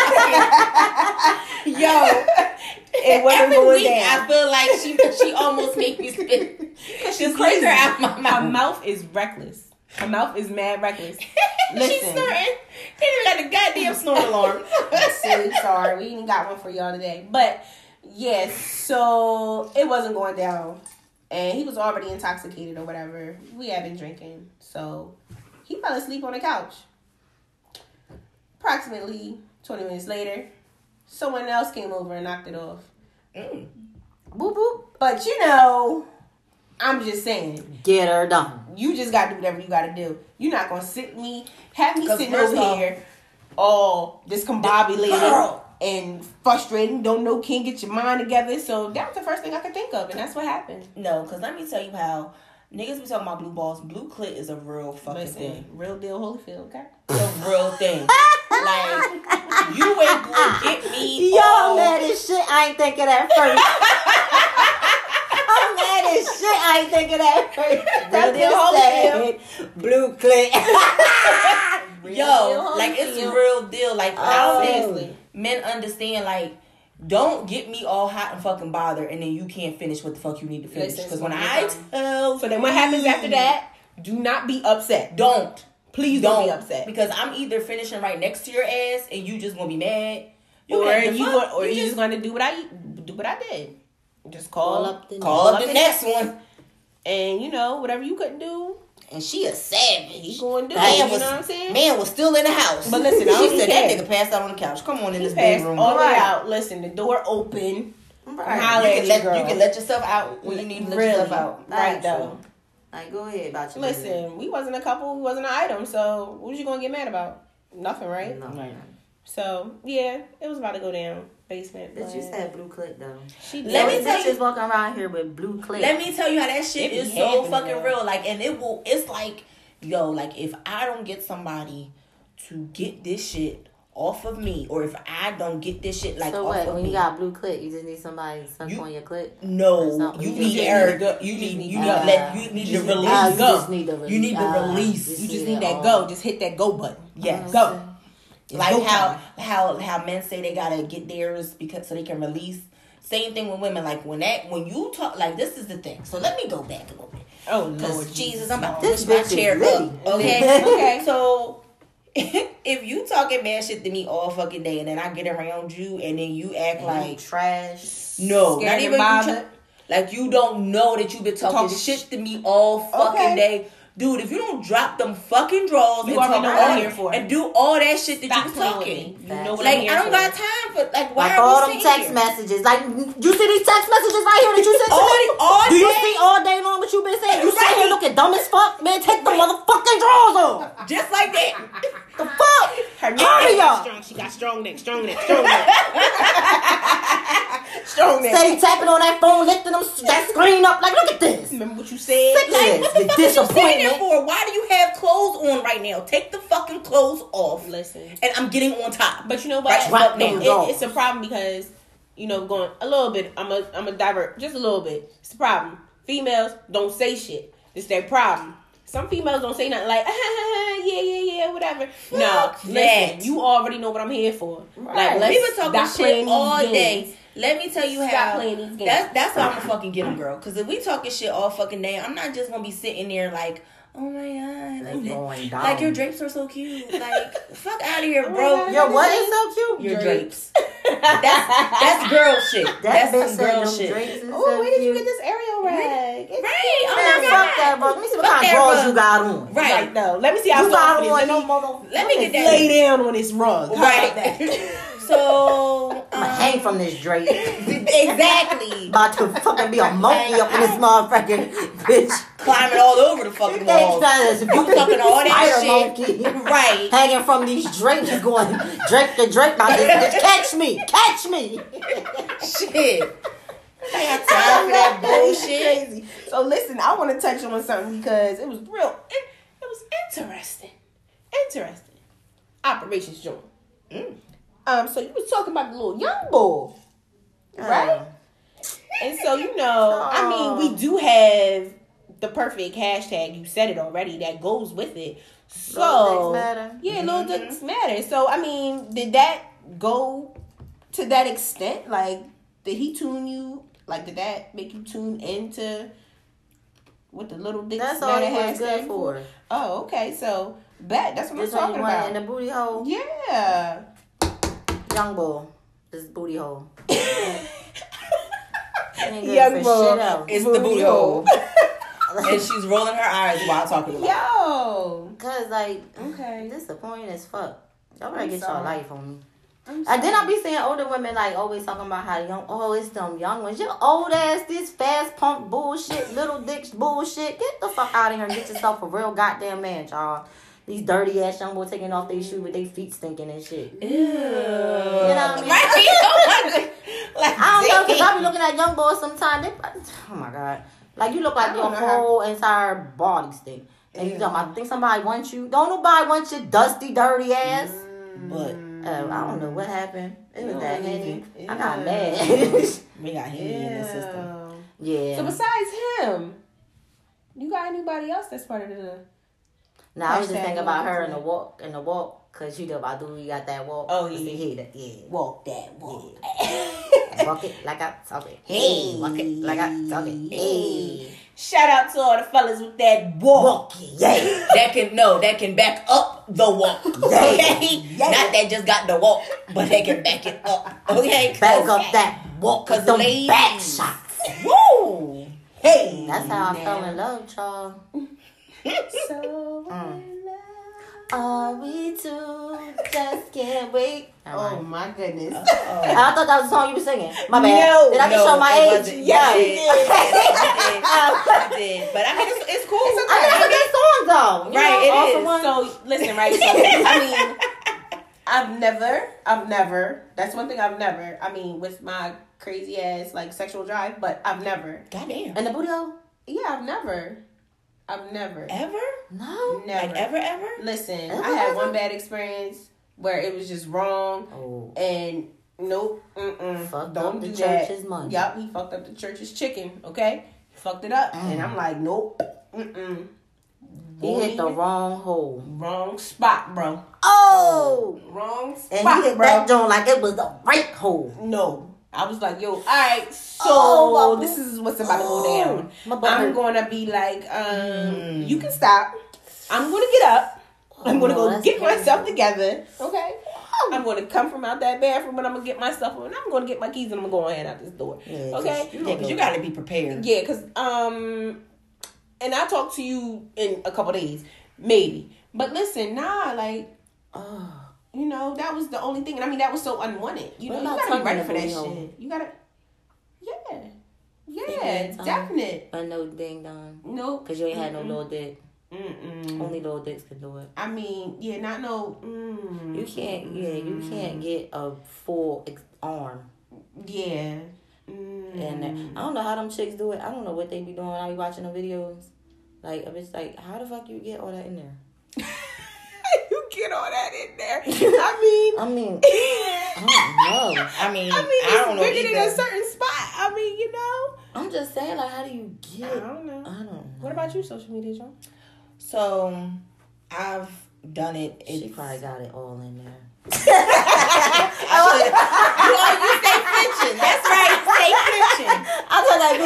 it wasn't going down. I feel like she almost made me spit. She's crazy. Out my mouth. Her mouth is reckless. Her mouth is mad reckless. Listen. She's snorting. They even got a goddamn snort alarm. Silly, sorry. We ain't got one for y'all today. But, yes, so it wasn't going down. And he was already intoxicated or whatever. We had been drinking. So, he fell asleep on the couch. Approximately 20 minutes later, someone else came over and knocked it off. Boop, boop. But, you know, I'm just saying. Get her done. You just got to do whatever you got to do. You're not going to have me sitting over here all discombobulated and frustrated. Don't know, can't get your mind together. So that was the first thing I could think of, and that's what happened. No, because let me tell you how niggas be talking about blue balls. Blue clit is a real fucking thing. Real deal Holyfield, okay? It's a real thing. Like, you ain't gonna get me. Y'all mad as shit. I ain't think of that first. I'm mad as shit. I ain't think of that first. That's the blue clit. Yo, like, it's a real deal. Like, I don't think men understand, like, don't get me all hot and fucking bothered and then you can't finish what the fuck you need to finish. Because when I tell so then what happens after that, do not be upset. Don't. Please don't be upset. Because I'm either finishing right next to your ass and you just gonna be mad. Or you just gonna do what I did. Just call up the next one. And you know, whatever you couldn't do, And she a savage. He going to do Man it, you was, know what I'm saying? Man was still in the house. But listen, I she don't said care. that nigga passed out on the couch. Come on in this Passed bedroom. all the way Right. out. Listen, the door open. Right. Holla at You your girl. can let yourself out when you need to let yourself out. Right, though. Like, go ahead about your business. Listen, we wasn't a couple. We wasn't an item. So what was you gonna get mad about? Nothing, right? No. Right. So yeah, it was about to go down. Basement. Bitch, you said blue clip though. She Let me did. tell you- bitches walking around here with blue clip. Let me tell you how that shit It be is so happening, fucking though. real. Like, and it's like, yo, like if I don't get somebody to get this shit off of me, or if I don't get this shit like so off what? of When me, you got blue clip, you just need somebody to suck You- on your clip. Or no, something. you You need just air. need to go- You you just need need you to need go. let you need to just need to release. Ah, you Go. just need to release. You need to Ah, release. You just need that that go. Just hit that go button. Yes. Go. It's Like go time. how men say they gotta get theirs because so they can release. Same thing with women. Like when you talk, like this is the thing. So let me go back a little bit. Oh Cause Lord Jesus, I'm about to This push my bitch is chair litty. up. Okay. Okay. So if you talking mad shit to me all fucking day, and then I get around you, and then you act like trash. no, Scared not and even you bothered. like you don't know that you've been talking Talk shit to me all fucking Okay. day. Dude, if you don't drop them fucking drawers You and already talk know what I'm all- here for. and do all that shit that Stop you was playing with talking. me. You know what Like I'm here I don't for. got time for like why Like are all we them sitting text here? messages. Like, you see these text messages right here that you sent to All me? all Do you day? see all day long what you been saying? You sit Right. here looking dumb as fuck, man. Take the motherfucking drawers off. Just like that. The fuck? Her neck Hurry got up. strong. She got strong neck. Strong neck. Strong neck. strong neck. Steady tapping on that phone, lifting them that screen up. Like, look at this. Remember what you said? Sick Like, ass. what the The fuck is you saying there disappointment. for? Why do you have clothes on right now? Take the fucking clothes off. Listen. And I'm getting on top. But you know what? Right, fuck now. It's a problem because, you know, going a little bit, I'm a divert, just a little bit. It's a problem. Females don't say shit. It's their problem. Some females don't say nothing like, yeah, whatever. No, Fuck listen, that. you already know what I'm here for. Right. Like, let's We been talking stop playing shit these all games. day. Let me tell you Stop how. playing these games. That's how I'm gonna fucking get them, girl. Because if we talking shit all fucking day, I'm not just gonna be sitting there like, oh my god, I'm going down. like your drapes are so cute. Like, fuck out of here, Oh bro. my God. Yo, what is so cute? Your drapes. That's girl shit. That That's bitch some said girl them shit. drapes is Oh, so where did you cute. get this Ariel rag? It's Right. Oh Man, my fuck god. that, bro. Let me see what Fuck kind of that, drawers bro. you got on. Right. Like, no. Let me see how You got soft it is. on Let no me mother. Let me get that. lay down on this rug. How Right. about that? So I'ma hang from this drape. exactly. About to fucking be a monkey up in this motherfucking bitch. Climbing all over the fucking walls. You talking all that spider shit. monkey. Right. Hanging from these drapes going drape to drape like this bitch. Catch me. Catch me. Shit. I got time for that bullshit. Crazy. So listen, I want to touch on something because it was real. It was interesting. Interesting. Operations joint. So you was talking about the little young boy, right? And so you know, I mean, we do have the perfect hashtag. You said it already. That goes with it. So Little dicks matter. yeah, little dicks matter. So I mean, did that go to that extent? Like, did he tune you? Like, did that make you tune into what the little dicks That's all matter he was hashtag good for. Oh, okay. So that's what This I'm one talking you want about. in the booty hole. Yeah. Young boy. This booty hole. Ain't good Young for boy. shit else. It's the booty hole. And she's rolling her eyes while talking about it. Yo. Cause like, Okay. disappointing as fuck. Y'all better I'm get your sorry. life on me. I'm And then I be seeing older women like always talking about how young, oh, it's them young ones. Your old ass, this fast punk bullshit, little dicks bullshit. Get the fuck out of here and get yourself a real goddamn man, y'all. These dirty ass young boys taking off their shoes with their feet stinking and shit. Ew. You know what I mean? Right? Like, I don't know, because I be looking at young boys sometimes. They, oh my God. Like, you look like I your don't know how- whole entire body stink. And you talking about, think somebody wants you. Don't nobody want your dusty, dirty ass. But I don't know what happened. It was You that don't heavy. even- I got yeah. mad. we got Henny in the system. Yeah. So besides him, you got anybody else that's part of the? Now I was just Hashtag thinking about her in walk the walk, cause you know about do we got that walk. Oh, It's yeah. the head, yeah. Walk that walk. Walk it like I talk it. Hey, walk it like I talk it. Hey, Shout out to all the fellas with that walk. walk it, yeah. that can back up the walk. Okay? Not that just got the walk, but they can back it up. Okay? Back up that walk, cause them ladies- back shots. Woo! Hey! That's how I fell in love, y'all. So Are we two? Just can't wait. oh my goodness. I thought that was the song you were singing. My bad. No, did I just show my it age? wasn't. Yeah. You did. But I mean, it's cool. I mean, it's a good song though. You Right, know, it also is. one- So listen, right? So, I mean, I've never. That's one thing I've never. I mean, with my crazy ass like sexual drive, but I've never. Goddamn. And the booty hole? Yeah, I've never. Ever? No. Never. Like ever? Listen, Ever, I had ever? one bad experience where it was just wrong, Oh. and nope, Fucked don't up the do that. church's money. Yup, he fucked up the church's chicken. Okay, he fucked it up, and I'm like, nope, He hit the wrong hole. wrong spot, bro. Oh! Wrong spot, And he hit bro. that joint like it was the right hole. No. I was like, yo, all right, so Oh, my this is what's about to go down. my butt I'm hurt. going to be like, you can stop. I'm going to get up. I'm going to Oh, go that's get crazy. myself together. Okay? I'm going to come from out that bathroom and I'm going to get myself, and I'm going to get my keys and I'm going to go ahead out this door. Yeah, Okay? Yeah, because you got to be prepared. Yeah, because, and I'll talk to you in a couple days. Maybe. But listen, nah, like, you know, that was the only thing. And I mean, that was so unwanted. You What know, you about gotta be ready tongue for in that the booty shit. hole? You gotta, Yeah, yeah, tongue. definite. But no ding dong. Nope. Because you ain't had no little dick. Mm-mm. Only little dicks can do it. I mean, yeah, not no. You can't get a full arm. Yeah. And I don't know how them chicks do it. I don't know what they be doing. I be watching the videos. Like, a bitch like, how the fuck you get all that in there? You get all that in there. I mean, I don't know. I mean, it's don't know bigger than a either. certain spot. I mean, you know. I'm just saying, like, how do you get? I don't know. I don't know. What about you, social media, John? So, I've done it. She probably got it all in there. You stay flinching. That's right. Stay flinching. I thought that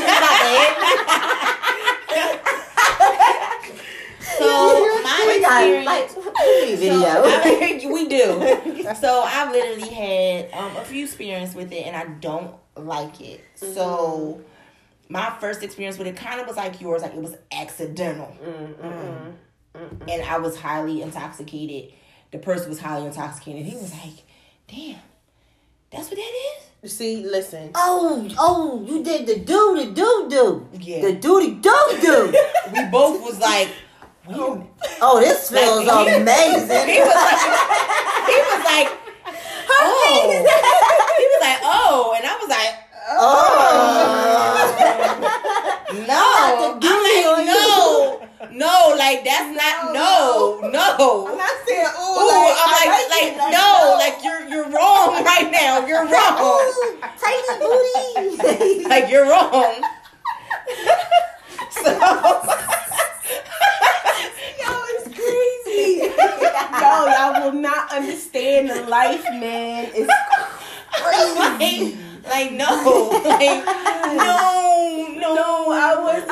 was about to hit me. So, my We got, experience... video. we do. So I literally had a few experience with it, and I don't like it. So my first experience with it kind of was like yours, like it was accidental, and I was highly intoxicated. The person was highly intoxicated. He was like, "Damn, that's what that is." See, listen. Oh, you did the do. Yeah. The do. We both was like, "Wait a minute." Oh, this feels amazing. He was like, oh. He was like, oh, and I was like, no, like that's not no. I'm not saying Ooh, I'm like you're wrong right now. You're wrong. Tiny booty. Like you're wrong. So it's crazy. Yo, y'all will not understand the life, man. It's crazy. like no, I wasn't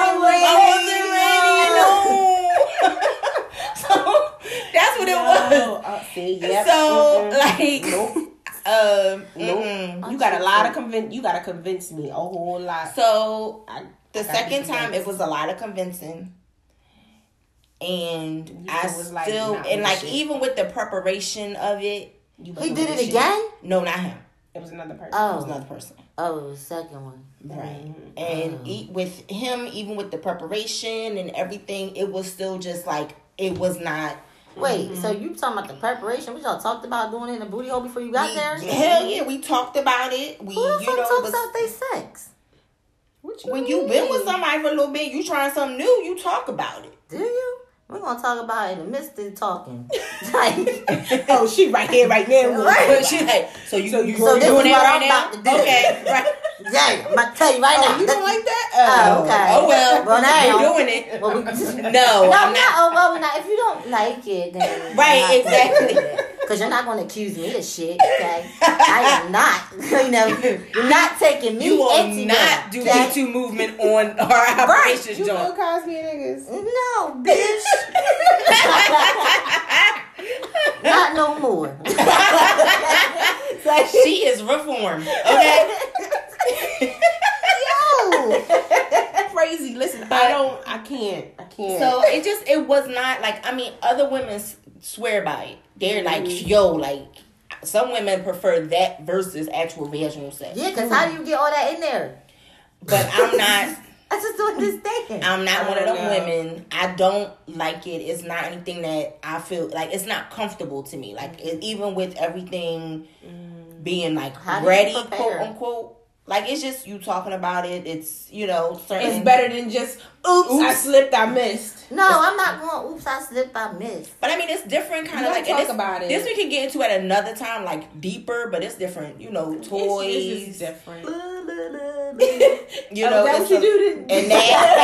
ready. No. So that's what it was. See, yep. So like, nope. You got a lot of You gotta convince me a whole lot. So the gotta second be time convinced. it was a lot of convincing, and You I was like, still not and with like shit. even with the preparation of it, You He did it again? no, not him. It was another person. It was Oh, another person. the second one. Right. And with him, even with the preparation and everything, it was still just like, it was not. Wait, so you talking about the preparation? What y'all talked about doing in the booty hole before you got there? Hell yeah, we talked about it. We, Who the you fuck know, talks it was, about they sex? when you been with somebody for a little bit, you trying something new, you talk about it. Do you? We're gonna talk about it in the midst of talking. Like, Oh, she right here, right now. But she like, so you so this doing is it what right I'm now? about to do. Okay, right. yeah, I'm about to tell you right now. You don't like that? Oh, okay. Oh well, Well, now. you're doing it. Well, we, No, no, I'm not. Oh, well, not. If you don't like it, then Right, exactly. Because you're not going to accuse me of shit, okay? I am not. You know, you're not taking me You will into not that, do okay? Me Too movement on our operations, You John. Bill Cosby niggas. No, bitch. Not no more. She is reformed, okay? Yo. Pray crazy. Listen, But- I can't. So it was not like, I mean, other women swear by it. They're like, yo, like, some women prefer that versus actual vaginal sex. Yeah, because how do you get all that in there? But I'm not. I just don't understand. I'm not one of them know. women. I don't like it. It's not anything that I feel like, it's not comfortable to me. Like, even with everything being like How do you ready, prepare? quote unquote. Like, it's just you talking about it. It's, you know, certain. It's better than just oops, I slipped, I missed. No, I'm not going, oops, I slipped, I missed. But I mean, it's different kind You of gotta like. talk and this, about it. This we can get into at another time, like deeper. But it's different. You know, toys. It's just different. You know, that it's what you a- do to- and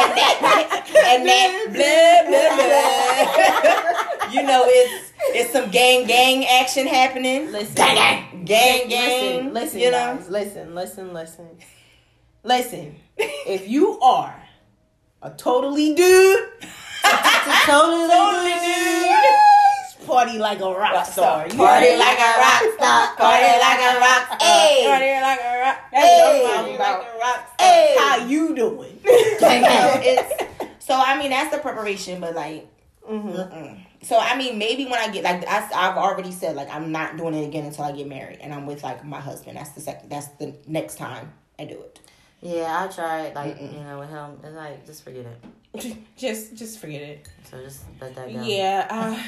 that blah blah blah. You know, it's some gang action happening. Listen, gang. Listen, you know. guys, listen. If you are a totally dude, Totally party like a rock star. You Party heard me? like a rock star. Party like a rock star. Hey. Party like a rock. That's Hey. what I'm talking about. Like a rock star. Hey, how you doing? So I mean, that's the preparation, but like, so I mean, maybe when I get like, I've already said like I'm not doing it again until I get married and I'm with like my husband. That's the next time I do it. Yeah, I tried, like, you know, with him. It's like, just forget it. just forget it. So just let that go. Yeah,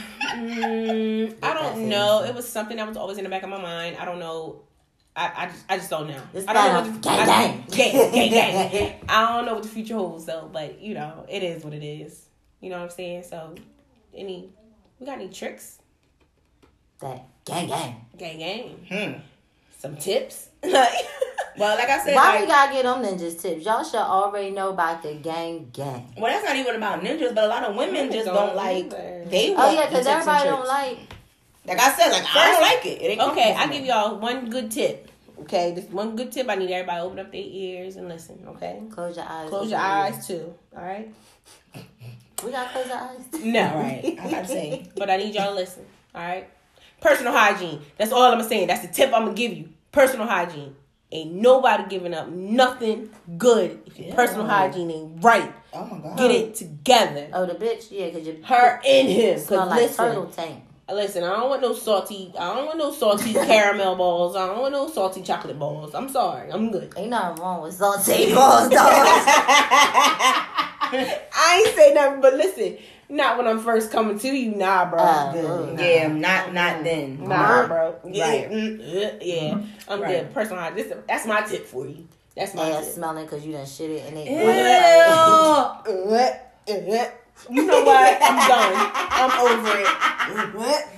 I don't know. It was something that was always in the back of my mind. I don't know. I just don't know. It's I don't know kind what of gang. I don't know what the future holds though, but you know, it is what it is. You know what I'm saying? So, we got any tricks? That gang. Some tips? Well, like I said, Why like, we gotta get them ninjas tips? Y'all should already know about the gang. well, that's not even about ninjas, but a lot of women just don't don't like. either. They Oh want yeah, the because tips and everybody don't tricks. like. I said, like I don't like it. It ain't Okay, comfortable I for give me. y'all one good tip. Okay, this one good tip. I need everybody to open up their ears and listen. Okay, Close your eyes. close your eyes too. All right. We gotta close our eyes. No, Right, I gotta say. But I need y'all to listen. All right. Personal hygiene. That's all I'm saying. That's the tip I'm gonna give you. Personal hygiene. Ain't nobody giving up nothing good if your personal hygiene ain't right. Oh my god. Get it together. Oh, the bitch, yeah, because you Her and him. smell Cause like turtle listen, tank. listen. I don't want no salty caramel balls. I don't want no salty chocolate balls. I'm sorry. I'm good. Ain't nothing wrong with salty balls, dog. I ain't say nothing, but listen. Not when I'm first coming to you, nah, bro. Good. Yeah, not then. Nah, bro. Yeah, Right. yeah. I'm Right. good. Personal hygiene. That's my tip for you. That's my Ass tip. smelling because you done shit it and it. You know what? I'm done. I'm over it.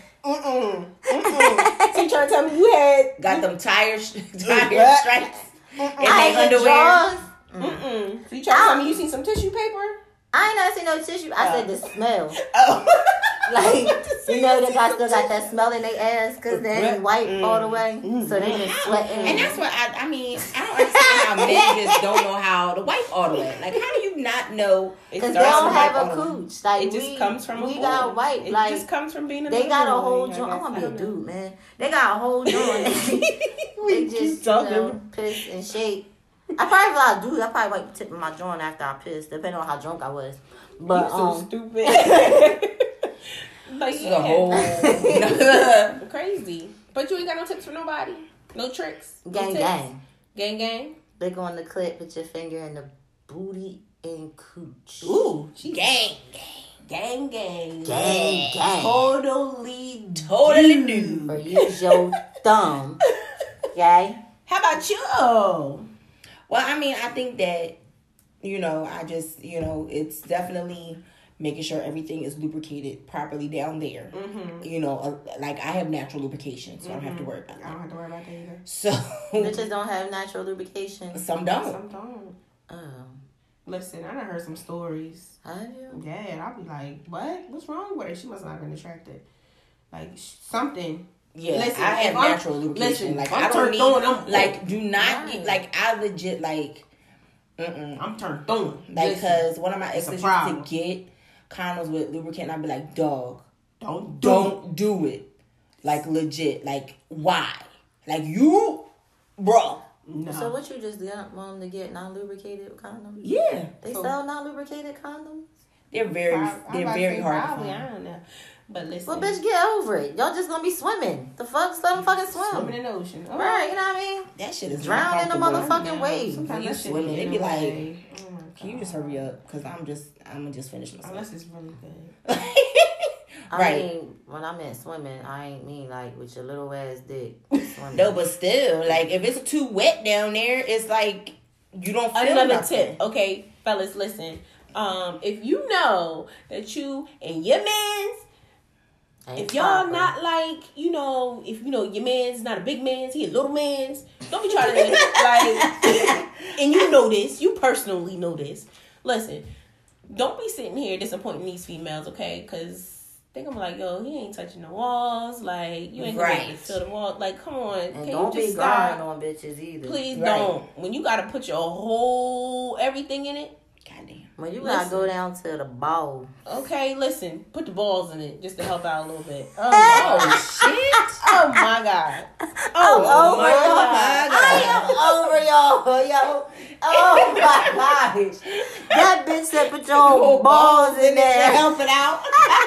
So you trying to tell me you had Got them tire What? stripes in I their ain't underwear. drawers. So you trying to tell me you see some tissue paper? I ain't never seen no tissue. I said the smell. Oh. Like, you know, they still got that smell in their ass because they ain't white all the way. So they been sweating. And that's what I mean, I don't understand how men just don't know how to wipe all the way. Like, how do you not know? Because they starts don't to have wipe a all the way. cooch. Like, It just comes from we a got boy. white. It Like, just comes from being in they the got a living whole room, joint. I guess. want to be a don't know. dude, man. They got a whole joint. They just, piss and shake. I probably, if I do, I probably wipe the tip of my joint after I piss, depending on how drunk I was. But, You so stupid. But The yeah, whole crazy. But you ain't got no tips for nobody. No tricks. No gang, tips? gang. Gang. Lick on the clip, put your finger in the booty and cooch. Ooh, she gang. gang. Gang, gang. Totally. Totally new. Or use your thumb. Okay? How about you? Well, I mean, I think that, I just, it's definitely making sure everything is lubricated properly down there. Like I have natural lubrication, so I don't have to worry about I that. don't have to worry about that either. So, Bitches don't have natural lubrication. some don't. Some don't. Oh. Listen, I done heard some stories. Have you? Yeah, and I'll be like, what? What's wrong with her? She must not have been attracted. Like, something. Yeah, Listen, I have if I'm- natural lubrication. listen, Like if I'm I don't turned need, on, I'm like do not Right. get like I legit like, I'm turned on. like because one of my it's a exes used problem. to get condoms with lubricant. And I'd be like, dog, Don't don't do it. Like legit, like why? Like you, bro. No. So what you just want them to get non-lubricated condoms? Yeah, They sell non-lubricated condoms? they're very I'm about to very say hard to probably, find. I don't know. But listen. Well, bitch, get over it. Y'all just gonna be swimming. The fuck? Just let them fucking swim. Swimming in the ocean. All Right, you know what I mean? That shit is Drown in the uncomfortable. motherfucking waves. When Sometimes you that shit swimming, they be like, oh my "Can you God. just hurry up?" Because I'm gonna just finish myself. Unless it's really good. I Right. mean, when I meant swimming, I ain't mean like with your little ass dick. Swimming. No, but still, like if it's too wet down there, it's like you don't feel Another nothing. tip, okay, fellas, listen. If you know that you and your man's, Ain't if y'all proper. not like, if your man's not a big man's, he a little man's, don't be trying to like, and you know this, you personally know this. Listen, don't be sitting here disappointing these females, okay? Because they're gonna be like, yo, he ain't touching the walls, like you ain't gonna be able to Right. feel the wall. Like, come on, And can don't you just be stop? grinding on bitches either. Please Right. don't. When you gotta put your whole everything in it. Goddamn. When you gotta go down to the bowl. Okay, listen, put the balls in it just to help out a little bit. Oh, Oh my, shit! oh my God. I'm Oh, over my y'all. God. I am over y'all, yo. Oh my gosh. That bitch said put your whole balls in there. Help it out.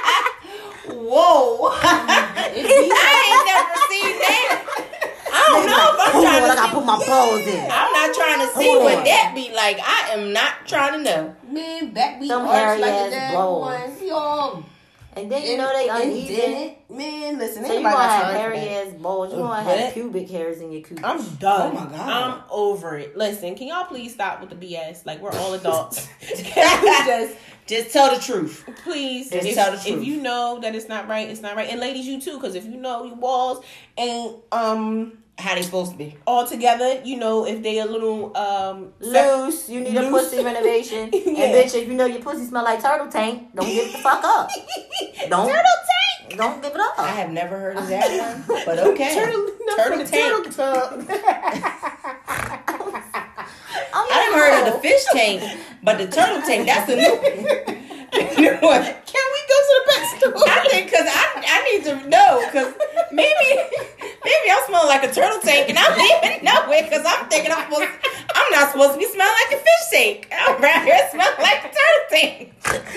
Whoa! I ain't never seen that. I don't know if I'm Hold on, I trying to gotta see. put my balls in. I'm not trying to see Hold what on. that be like. I am not trying to know. Man, backbeat Them arch hairy like ass the damn blows. one. Y'all. And then you know they uneven. Man, listen, So you ain't gonna nobody got have time for hairy that. ass balls. You gonna What? have pubic hairs in your cooch. I'm done. Oh my God. I'm over it. Listen, can y'all please stop with the BS? Like, we're all adults. Can we Just tell the truth. please, Just if, tell the truth. if you know that it's not right, it's not right. And ladies, you too, because if you know your walls ain't How they supposed to be? all together, if they a little Loose, you need a Loose. pussy renovation. Yeah. And bitch, if you know your pussy smell like turtle tank, don't give it the fuck up. Don't Don't give it up. I have never heard of that one, but okay. Turtle tank. I done heard of the fish tank, but the turtle tank, that's a new one. Can we go to the pet store? I think because I need to know because maybe I'm smelling like a turtle tank and I don't even know it because I'm thinking I'm not supposed to be smelling like a fish tank. I'm around here smelling like a turtle tank.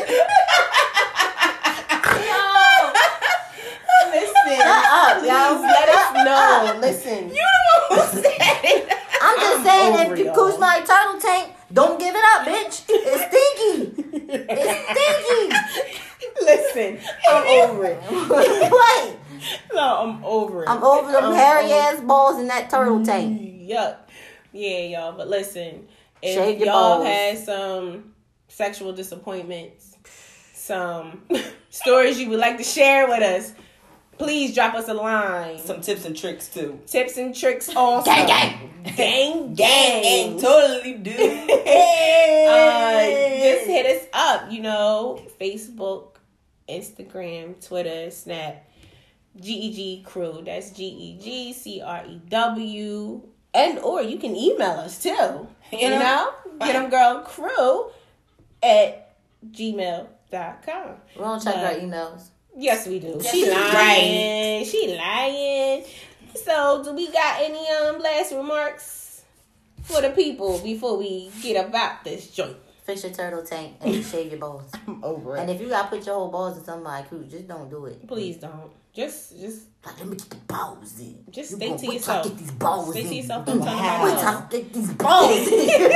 Listen, up, please yo. let us know. Listen, You the one who said it. I'm just saying, over if you y'all. cooch smell like turtle tank, don't give it up, bitch. It's stinky. It's stinky. listen, I'm over it. What? No, I'm over it. I'm over them I'm hairy over- ass balls in that turtle tank. Yuck. Yeah, y'all. But listen, if Shave your y'all balls. had some sexual disappointments, some stories you would like to share with us, please drop us a line. Some tips and tricks too. Tips and tricks also. Gang, gang. Gang, Gang gang. and totally do. Just hit us up, Facebook, Instagram, Twitter, Snap, GEG Crew. That's GEGCREW. And or you can email us too. You know? Get them girl crew at gmail.com. We don't check our emails. Yes, we do. Yes, She we do. lying. She lying. So, do we got any last remarks for the people before we get about this joint? Fix your turtle tank and shave your balls. I'm over And it. if you gotta put your whole balls in somebody cool, just don't do it. Please don't. Just Like, let me get the balls in. Just You stay gonna to wait till I yourself. Get these balls Stay in. to yourself. Wait Don't tell Wow. nobody till else. I get these balls in.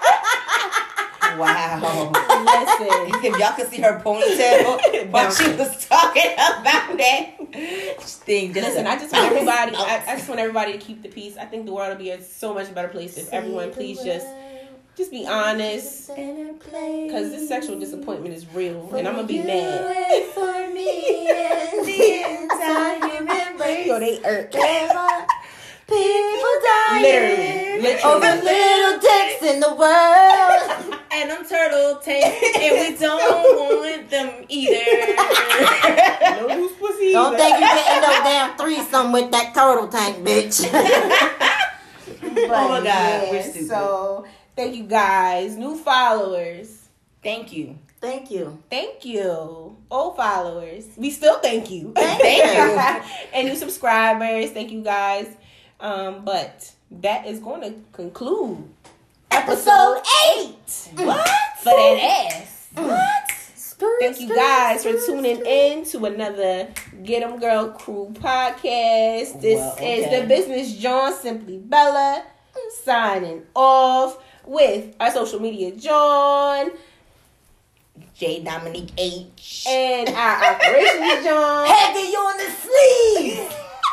Wow. Listen. If y'all could see her ponytail while she was talking about that thing. Listen, I just want everybody. I just want everybody to keep the peace. I think the world will be a so much better place if everyone please just be honest. Because this sexual disappointment is real, and I'm gonna be mad. Wait for me in the inside embrace. Yo, they irk. People dying. Literally. Over little dicks in the world. And I'm turtle tank, and we don't want them either. No loose pussy. Don't think you can end up damn threesome with that turtle tank, bitch. Oh my God, we're stupid. So, thank you guys. New followers. Thank you. Thank you. Thank you. Old followers. We still thank you. Thank you. And new subscribers. Thank you guys. But that is going to conclude Episode 8. What? for that ass. What? Thank you guys for tuning in to another Get 'em Girl Crew podcast. This is the Business John, Simply Bella, signing off with our social media John J. Dominique H. and our operations John. Heavy on the sleeve.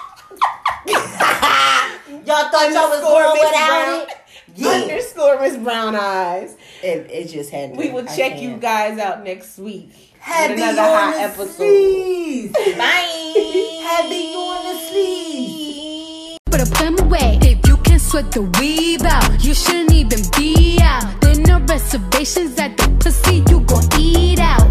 Y'all thought y'all was going without it? Underscore Miss Brown Eyes. It just had to. We will check you guys out next week. Heavy with another on hot the episode. sleeve. Bye. Heavy on the sleeve. But I put them away. If you can sweat the weave out, you shouldn't even be out. There no reservations at the pussy you gon' eat out.